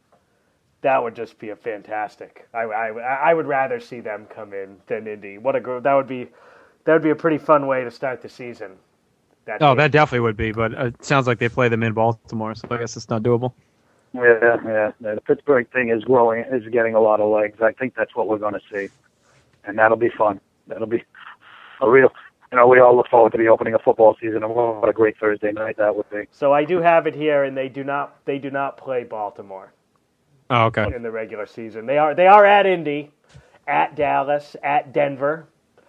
just be a fantastic. I would rather see them come in than Indy. That would be a pretty fun way to start the season. That definitely would be. But it sounds like they play them in Baltimore, so I guess it's not doable. Yeah. The Pittsburgh thing is getting a lot of legs. I think that's what we're going to see, and that'll be fun. That'll be a real. We all look forward to the opening of football season, and what a great Thursday night that would be. So I do have it here, and they do not play Baltimore. Oh, okay. In the regular season, they are at Indy, at Dallas, at Denver,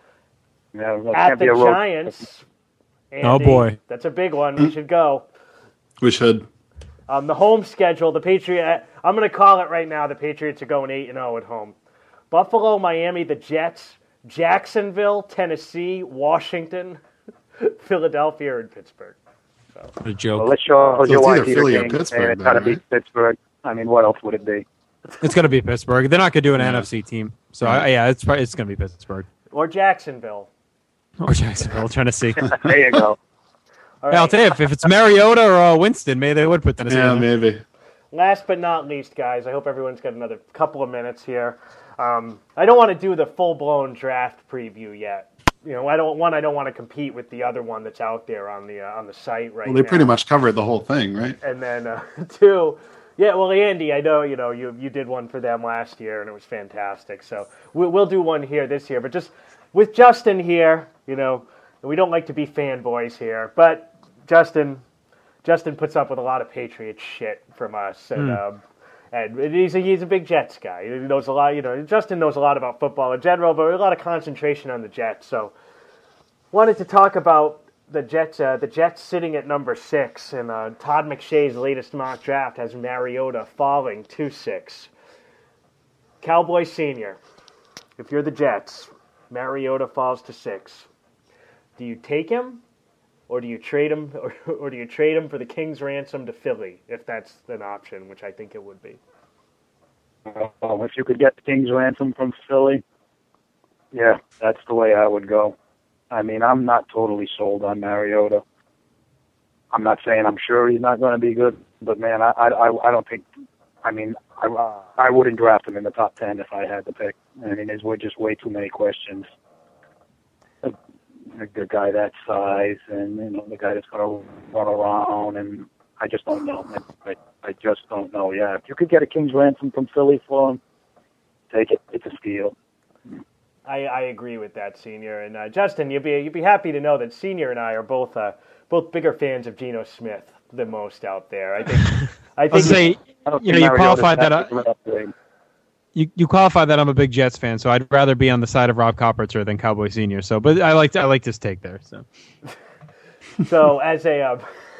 at the Giants. Andy, oh boy, that's a big one. We should go. We should. The home schedule, the Patriots. I'm going to call it right now. The Patriots are going 8-0 at home. Buffalo, Miami, the Jets, Jacksonville, Tennessee, Washington, Philadelphia, and Pittsburgh. So. What a joke. Well, let's show So why it's either Philly or King, Pittsburgh. and it's got to be Pittsburgh. I mean, what else would it be? It's going to be Pittsburgh. They're not going to do an NFC team, so it's going to be Pittsburgh Or Jacksonville. or Jacksonville, Tennessee. There you go. All right. I'll tell you, if it's Mariota or Winston, maybe they would put Tennessee. Yeah, in there. maybe. Last but not least, guys, I hope everyone's got another couple of minutes here. I don't want to do the full-blown draft preview yet. I don't want to compete with the other one that's out there on the site right now. Well, they pretty much covered the whole thing, right? And then two, yeah. Well, Andy, I know you did one for them last year, and it was fantastic. So we'll do one here this year, but just with Justin here, we don't like to be fanboys here, but Justin puts up with a lot of Patriots shit from us, and he's a big Jets guy. He knows a lot. Justin knows a lot about football in general, but a lot of concentration on the Jets. So, wanted to talk about the Jets. The Jets sitting at number 6, and Todd McShay's latest mock draft has Mariota falling to 6. Cowboy Senior, if you're the Jets, Mariota falls to 6. Do you take him? Or do you trade him, or do you trade him for the King's ransom to Philly, if that's an option, which I think it would be? If you could get the King's ransom from Philly, yeah, that's the way I would go. I mean, I'm not totally sold on Mariota. I'm not saying I'm sure he's not going to be good, but man, I don't think. I mean, I wouldn't draft him in the top 10 if I had to pick. I mean, there's just way too many questions. The guy that size, and the guy that's going to run around, and I just don't know. I just don't know. Yeah, if you could get a King's ransom from Philly for him, take it. It's a steal. I agree with that, Senior, and Justin, you'd be happy to know that Senior and I are both bigger fans of Geno Smith than most out there. I think. You qualified that. You qualified that I'm a big Jets fan, so I'd rather be on the side of Rob Coppertzer than Cowboy Senior. So, but I like this take there. So, as a,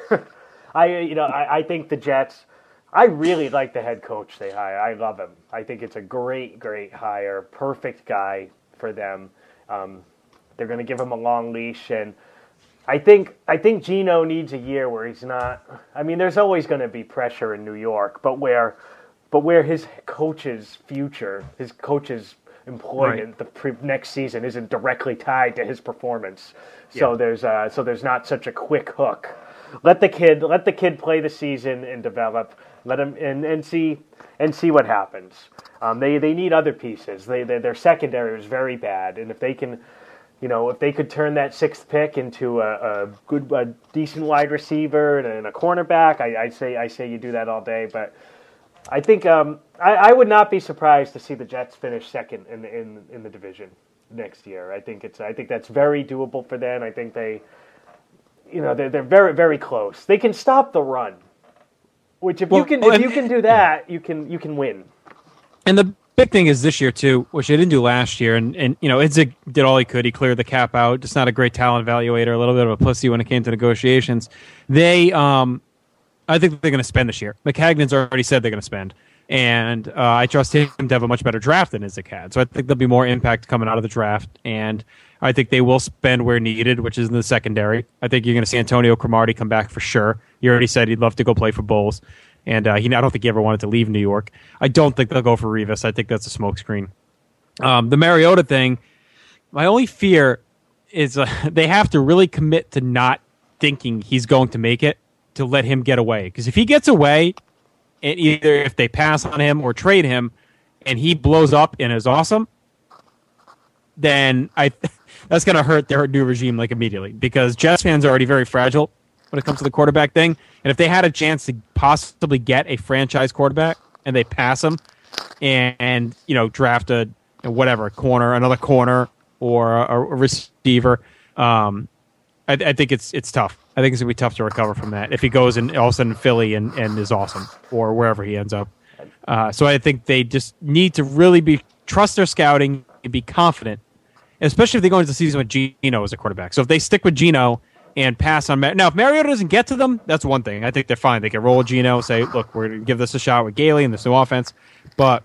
I think the Jets. I really like the head coach they hire. I love him. I think it's a great hire. Perfect guy for them. They're going to give him a long leash, and I think Geno needs a year where he's not. I mean, there's always going to be pressure in New York, but where his coach's future, his coach's employment the next season isn't directly tied to his performance. So there's not such a quick hook. Let the kid play the season and develop. Let him and see what happens. They need other pieces. Their secondary is very bad, and if they can if they could turn that 6th pick into a decent wide receiver and a cornerback, I say you do that all day. But I think I would not be surprised to see the Jets finish second in the division next year. I think that's very doable for them. I think they're very, very close. They can stop the run, which if you can do that, you can win. And the big thing is this year too, which they didn't do last year, and Idzik did all he could. He cleared the cap out. Just not a great talent evaluator. A little bit of a pussy when it came to negotiations. They, I think they're going to spend this year. McCagnon's already said they're going to spend, and I trust him to have a much better draft than Idzik had. So I think there'll be more impact coming out of the draft, and I think they will spend where needed, which is in the secondary. I think you're going to see Antonio Cromartie come back for sure. He already said he'd love to go play for Bulls. And I don't think he ever wanted to leave New York. I don't think they'll go for Revis. I think that's a smokescreen. The Mariota thing, my only fear is they have to really commit to not thinking he's going to make it to let him get away. Because if he gets away, and either if they pass on him or trade him, and he blows up and is awesome, then that's going to hurt their new regime immediately. Because Jets fans are already very fragile when it comes to the quarterback thing. And if they had a chance to possibly get a franchise quarterback and they pass him and draft another corner or a receiver, I think it's tough. I think it's going to be tough to recover from that if he goes and all of a sudden Philly and is awesome or wherever he ends up. So I think they just need to really trust their scouting and be confident, especially if they go into the season with Geno as a quarterback. So if they stick with Geno and pass on now, if Mariota doesn't get to them, that's one thing. I think they're fine. They can roll Geno, say, look, we're going to give this a shot with Gailey and this new offense. But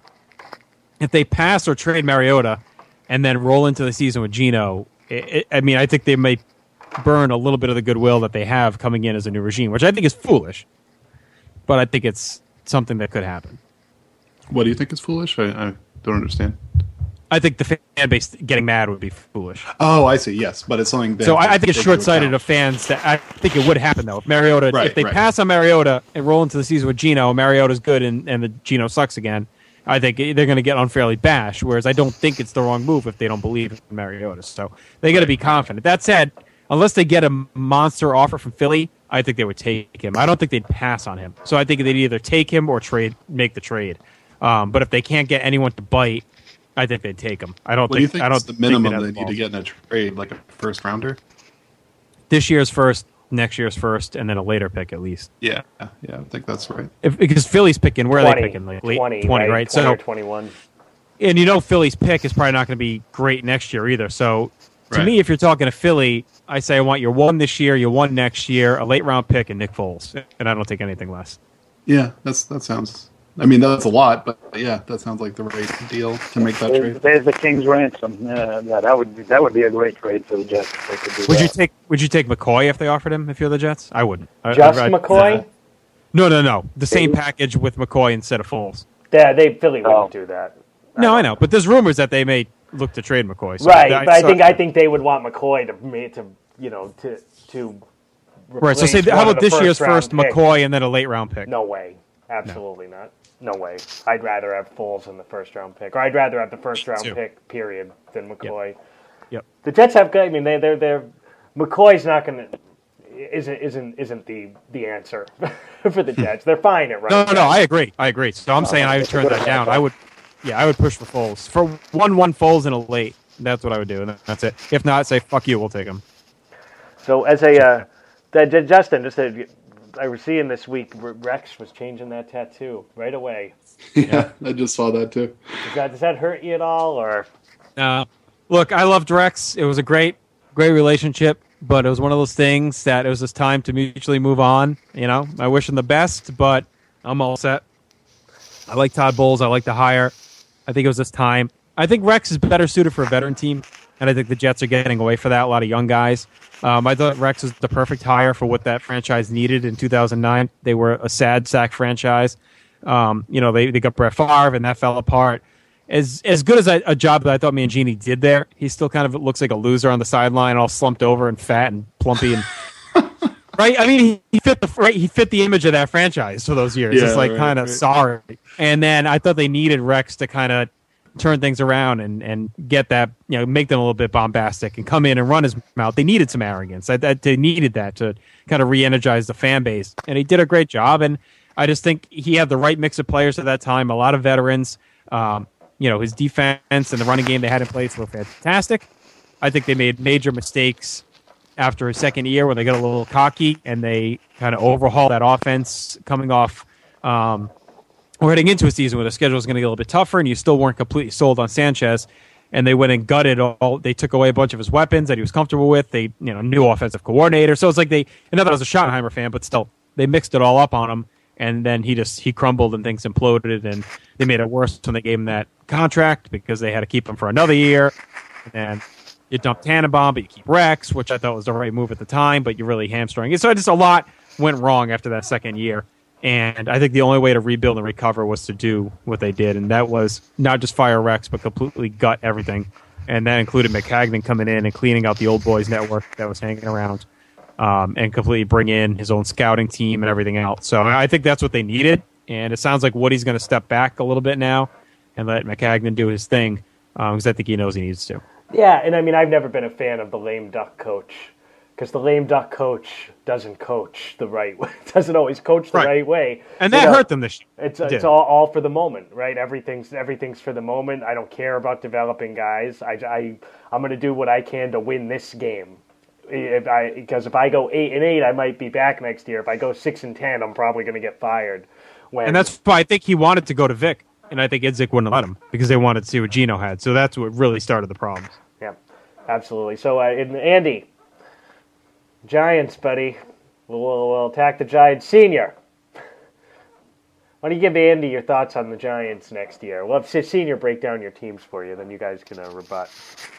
if they pass or trade Mariota and then roll into the season with Geno, I think they may burn a little bit of the goodwill that they have coming in as a new regime, which I think is foolish. But I think it's something that could happen. What do you think is foolish? I don't understand. I think the fan base getting mad would be foolish. Oh, I see. Yes, but it's something. So I think it's short-sighted of fans. That I think it would happen though. If Mariota, if they pass on Mariota and roll into the season with Geno, Mariota's good and the Geno sucks again. I think they're going to get unfairly bashed. Whereas I don't think it's the wrong move if they don't believe in Mariota. So they got to be confident. That said, unless they get a monster offer from Philly, I think they would take him. I don't think they'd pass on him. So I think they'd either take him or make the trade. But if they can't get anyone to bite, I think they'd take him. I don't think it's the minimum they need to get in a trade, like a first rounder. This year's first, next year's first, and then a later pick at least. Yeah, I think that's right. Because Philly's picking, where 20, are they picking? Late 20, 20, right? 20 so or 21. And Philly's pick is probably not going to be great next year either. So to me, if you're talking to Philly, I say I want your one this year, your one next year, a late round pick, and Nick Foles, and I don't take anything less. Yeah, that sounds. I mean, that's a lot, but yeah, that sounds like the right deal to make that trade. There's the King's ransom. That would be a great trade for the Jets. If they could do Would you take McCoy if they offered him? If you're the Jets, I wouldn't. McCoy? No. The same package with McCoy instead of Foles. Yeah, Philly wouldn't do that. I know, but there's rumors that they may look to trade McCoy. So right, but I think they would want McCoy to right. So say, how about this year's first pick. McCoy and then a late round pick? No way, absolutely not. No way. I'd rather have Foles in the first round pick, or I'd rather have the first round pick, period, than McCoy. Yep. The Jets have good. I mean, they're McCoy's not going to. Isn't the answer for the Jets? They're fine at right. No, I agree. So I'm saying I would turn that down. I would push for Foles for 1-1 Foles in a late. That's what I would do, and that's it. If not, say fuck you, we'll take him. So as Justin, I was seeing this week, Rex was changing that tattoo right away. Yeah, I just saw that too. Does that hurt you at all, or? Look, I loved Rex. It was a great relationship, but it was one of those things that it was just time to mutually move on. I wish him the best, but I'm all set. I like Todd Bowles. I like the hire. I think it was this time. I think Rex is better suited for a veteran team, and I think the Jets are getting away for that. A lot of young guys. I thought Rex was the perfect hire for what that franchise needed in 2009. They were a sad sack franchise. They got Brett Favre, and that fell apart. As good as a job that I thought Mangini did there, he still kind of looks like a loser on the sideline, all slumped over and fat and plumpy and right. I mean, he fit the image of that franchise for those years. It's kind of sorry. And then I thought they needed Rex to kind of turn things around and get that, make them a little bit bombastic and come in and run his mouth. They needed some arrogance. They needed that to kind of re-energize the fan base, and he did a great job. And I just think he had the right mix of players at that time, a lot of veterans. His defense and the running game they had in place were fantastic. I think they made major mistakes after his second year when they got a little cocky and they kind of overhauled that offense coming off. We're heading into a season where the schedule is going to get a little bit tougher, and you still weren't completely sold on Sanchez. And they went and gutted all. They took away a bunch of his weapons that he was comfortable with. They, new offensive coordinator. So it's like and not that I was a Schottenheimer fan, but still, they mixed it all up on him. And then he crumbled and things imploded, and they made it worse when they gave him that contract because they had to keep him for another year. And you dump Tannenbaum, but you keep Rex, which I thought was the right move at the time, but you're really hamstringing it. So just a lot went wrong after that second year. And I think the only way to rebuild and recover was to do what they did, and that was not just fire Rex, but completely gut everything. And that included Maccagnan coming in and cleaning out the old boys network that was hanging around, and completely bring in his own scouting team and everything else. So I think that's what they needed, and it sounds like Woody's going to step back a little bit now and let Maccagnan do his thing, because I think he knows he needs to. Yeah, and I mean, I've never been a fan of the lame duck coach, because the lame duck coach doesn't coach the right way, doesn't always coach the right way. And that hurt them this year. It's all for the moment, right? Everything's for the moment. I don't care about developing guys. I'm going to do what I can to win this game. Because if I go 8-8, I might be back next year. If I go 6-10, I'm probably going to get fired. And that's why I think he wanted to go to Vic, and I think Idzik wouldn't let him because they wanted to see what Gino had. So that's what really started the problems. Yeah, absolutely. So, Andy, Giants, buddy. We'll attack the Giants. Senior. Why don't you give Andy your thoughts on the Giants next year? We'll have Senior break down your teams for you, then you guys can rebut.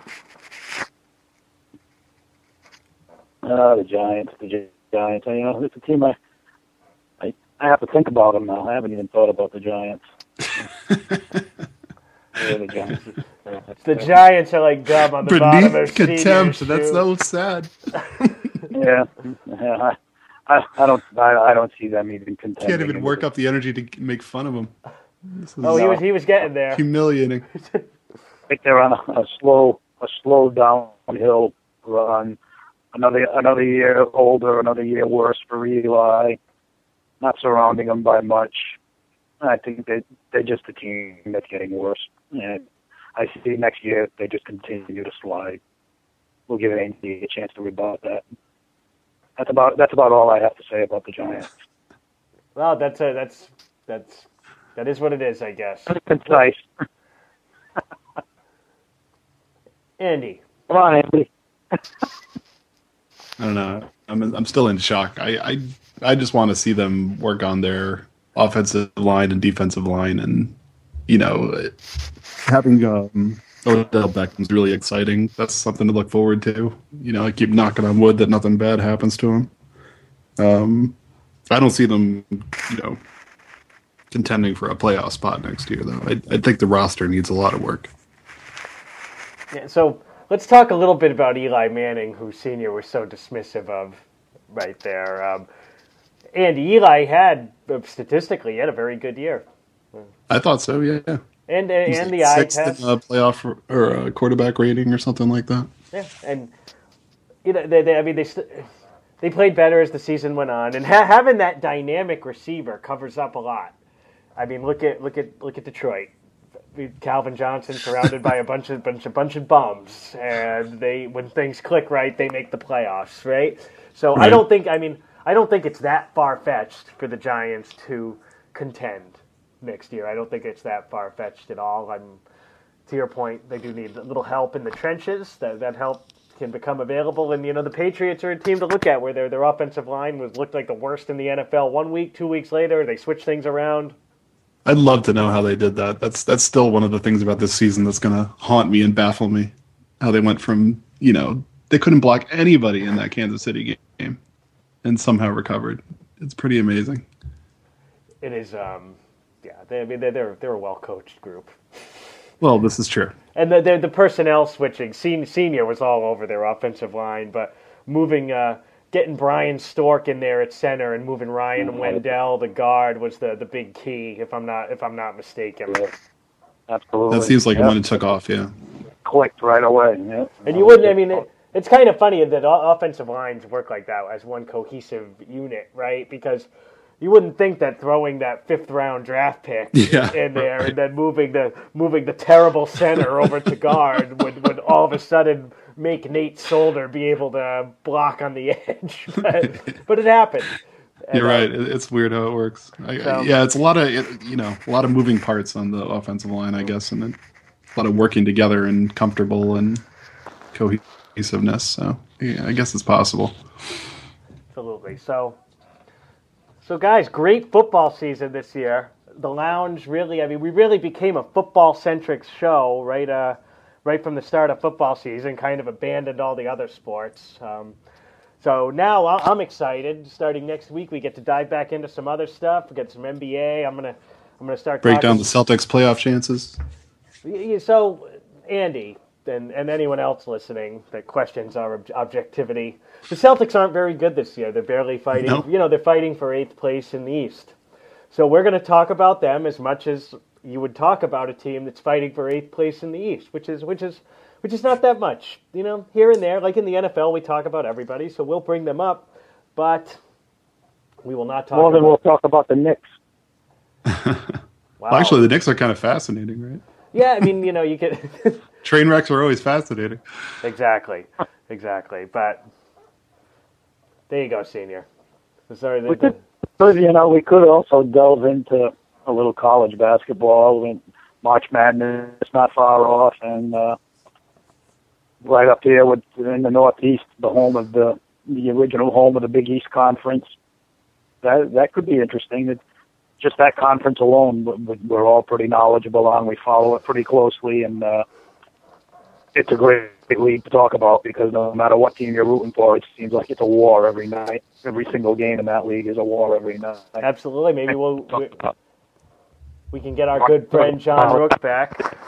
The Giants. It's a team I have to think about them now. I haven't even thought about the Giants. The Giants. The Giants are like Dub on the bottom of contempt. That's so sad. Yeah. I don't see them even contending. Can't even work up the energy to make fun of him. He was getting there. Humiliating. I think they're on a slow downhill run. Another year older, another year worse for Eli. Not surrounding them by much. I think they're just a team that's getting worse. And I see next year they just continue to slide. We'll give Andy a chance to rebut that. That's about all I have to say about the Giants. Well, that is what it is, I guess. Concise. Andy. Come on, Andy. I don't know. I'm still in shock. I just want to see them work on their offensive line and defensive line, and having Odell Beckham's really exciting. That's something to look forward to. I keep knocking on wood that nothing bad happens to him. I don't see them, contending for a playoff spot next year, though. I think the roster needs a lot of work. Yeah, so let's talk a little bit about Eli Manning, who Senior was so dismissive of right there. And Eli had a very good year. I thought so, yeah. And the eye test. Sixth in playoff or a quarterback rating or something like that. Yeah, and they played better as the season went on, and having that dynamic receiver covers up a lot. I mean, look at Detroit. Calvin Johnson surrounded by a bunch of bums, and when things click right, they make the playoffs, right? So right. I don't think it's that far-fetched for the Giants to contend next year. I don't think it's that far-fetched at all. To your point, they do need a little help in the trenches. That help can become available, and the Patriots are a team to look at where their offensive line looked like the worst in the NFL 1 week. 2 weeks later, they switch things around. I'd love to know how they did that. That's still one of the things about this season that's going to haunt me and baffle me. How they went from, they couldn't block anybody in that Kansas City game and somehow recovered. It's pretty amazing. It is, they're a well-coached group. Well, this is true. And the personnel switching, Senior was all over their offensive line, but getting Brian Stork in there at center and moving Ryan Wendell, the guard, was the big key, if I'm not mistaken. Absolutely. That seems like when it took off, yeah. Clicked right away. Yeah. And you wouldn't, I mean, it's kind of funny that offensive lines work like that as one cohesive unit, right? Because you wouldn't think that throwing that 5th-round draft pick in there and then moving the terrible center over to guard would all of a sudden make Nate Solder be able to block on the edge. But it happened. And, You're right. It's weird how it works. It's a lot of moving parts on the offensive line, I guess, and a lot of working together and comfortable and cohesiveness. So yeah, I guess it's possible. Absolutely. So guys, great football season this year. The Lounge really, we really became a football-centric show, right from the start of football season, kind of abandoned all the other sports. So now I'm excited. Starting next week, we get to dive back into some other stuff. We get some NBA. I'm gonna start break down the Celtics playoff chances. So Andy and anyone else listening that questions our objectivity, the Celtics aren't very good this year. They're barely fighting. No. They're fighting for 8th place in the East. So we're going to talk about them as much as you would talk about a team that's fighting for 8th place in the East, which is not that much. Here and there, like in the NFL, we talk about everybody, so we'll bring them up, but we will not talk. Well, then we'll talk about the Knicks. Wow. Well, actually, the Knicks are kind of fascinating, right? Yeah, you could. Train wrecks are always fascinating. Exactly. But there you go, Senior. Sorry. We could also delve into a little college basketball. And March Madness is not far off, and right up here in the Northeast, the home of the original home of the Big East Conference. That could be interesting. Just that conference alone, we're all pretty knowledgeable on. We follow it pretty closely, and it's a great league to talk about because no matter what team you're rooting for, it seems like it's a war every night. Every single game in that league is a war every night. Absolutely. Maybe we can get our good friend John Rook back.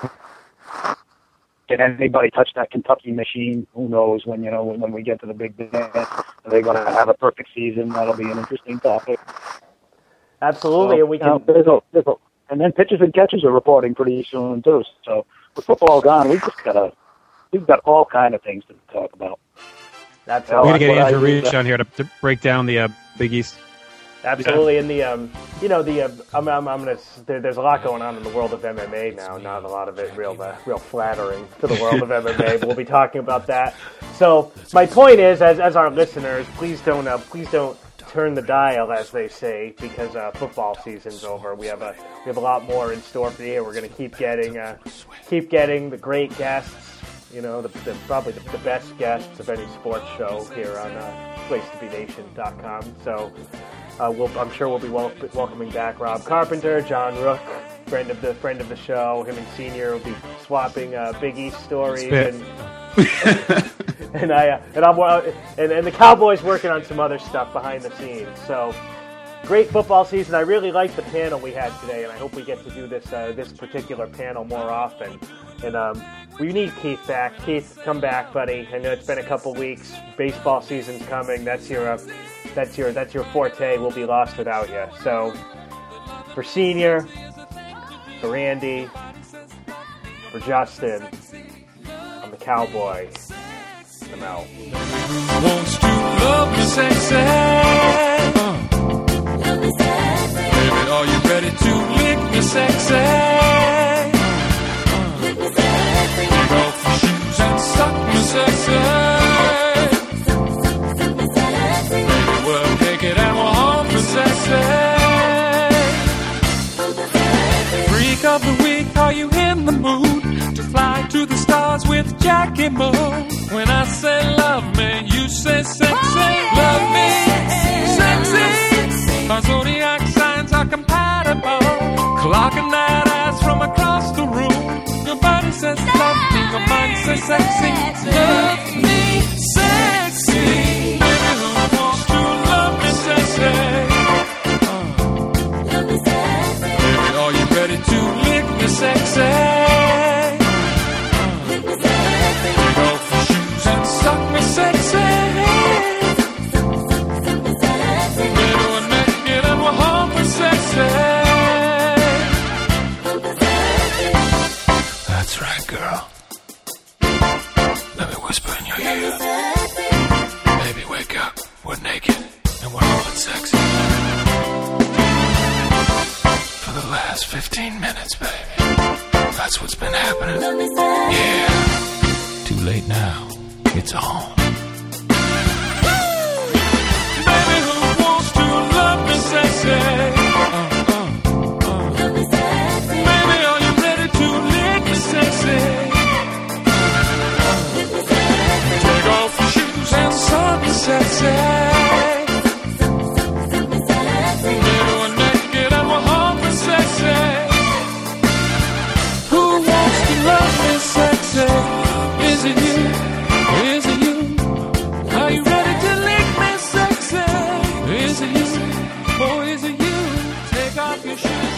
Can anybody touch that Kentucky machine? Who knows? When we get to the big dance, are they going to have a perfect season? That'll be an interesting topic. Absolutely, and we can. And then pitches and catches are reporting pretty soon too. So with football gone, we've got all kind of things to talk about. That's we're gonna get Andrew Reach on here to break down the Big East. Absolutely, and there's a lot going on in the world of MMA now. Not a lot of it real flattering to the world of MMA. But we'll be talking about that. So my point is, as our listeners, please don't turn the dial, as they say, because football season's over. We have a lot more in store for you. We're going to keep getting the great guests. Probably the best guests of any sports show here on PlaceToBeNation.com. So I'm sure we'll be welcoming back Rob Carpenter, John Rook, friend of the show. Him and Senior will be swapping Big East stories and the Cowboys working on some other stuff behind the scenes. So great football season. I really liked the panel we had today, and I hope we get to do this particular panel more often. And we need Keith back. Keith, come back, buddy. I know it's been a couple weeks. Baseball season's coming. That's your forte. We'll be lost without you. So for Senior, for Randy, for Justin, I'm the Cowboy. I'm out. Wants to love me sexy. Baby, are you ready to lick me sexy? Take off your shoes and suck me sexy. Baby, we're naked and we're home for sexy. Freak of the week, are you in the mood to fly to the stars with Jackie Moon? When I say love me, you say sexy. Love me, sexy. Our zodiac signs are compatible. Clocking that ass from across the room. Your body says love me, your mind says sexy. Love me, sexy. Baby, who wants to love me sexy? Baby, are you ready to lick me sexy? Take off your shoes and suck me sexy. Baby, we're naked and we're home for sexy. last 15 minutes, baby. That's what's been happening. Yeah. Too late now. It's on. Baby, who wants to love me sexy? Baby, are you ready to lick me sexy? Take off your shoes and suck me sexy. Is it you? Is it you? Are you ready to lick me sexy? Is it you? Or is it you? Take off your shoes.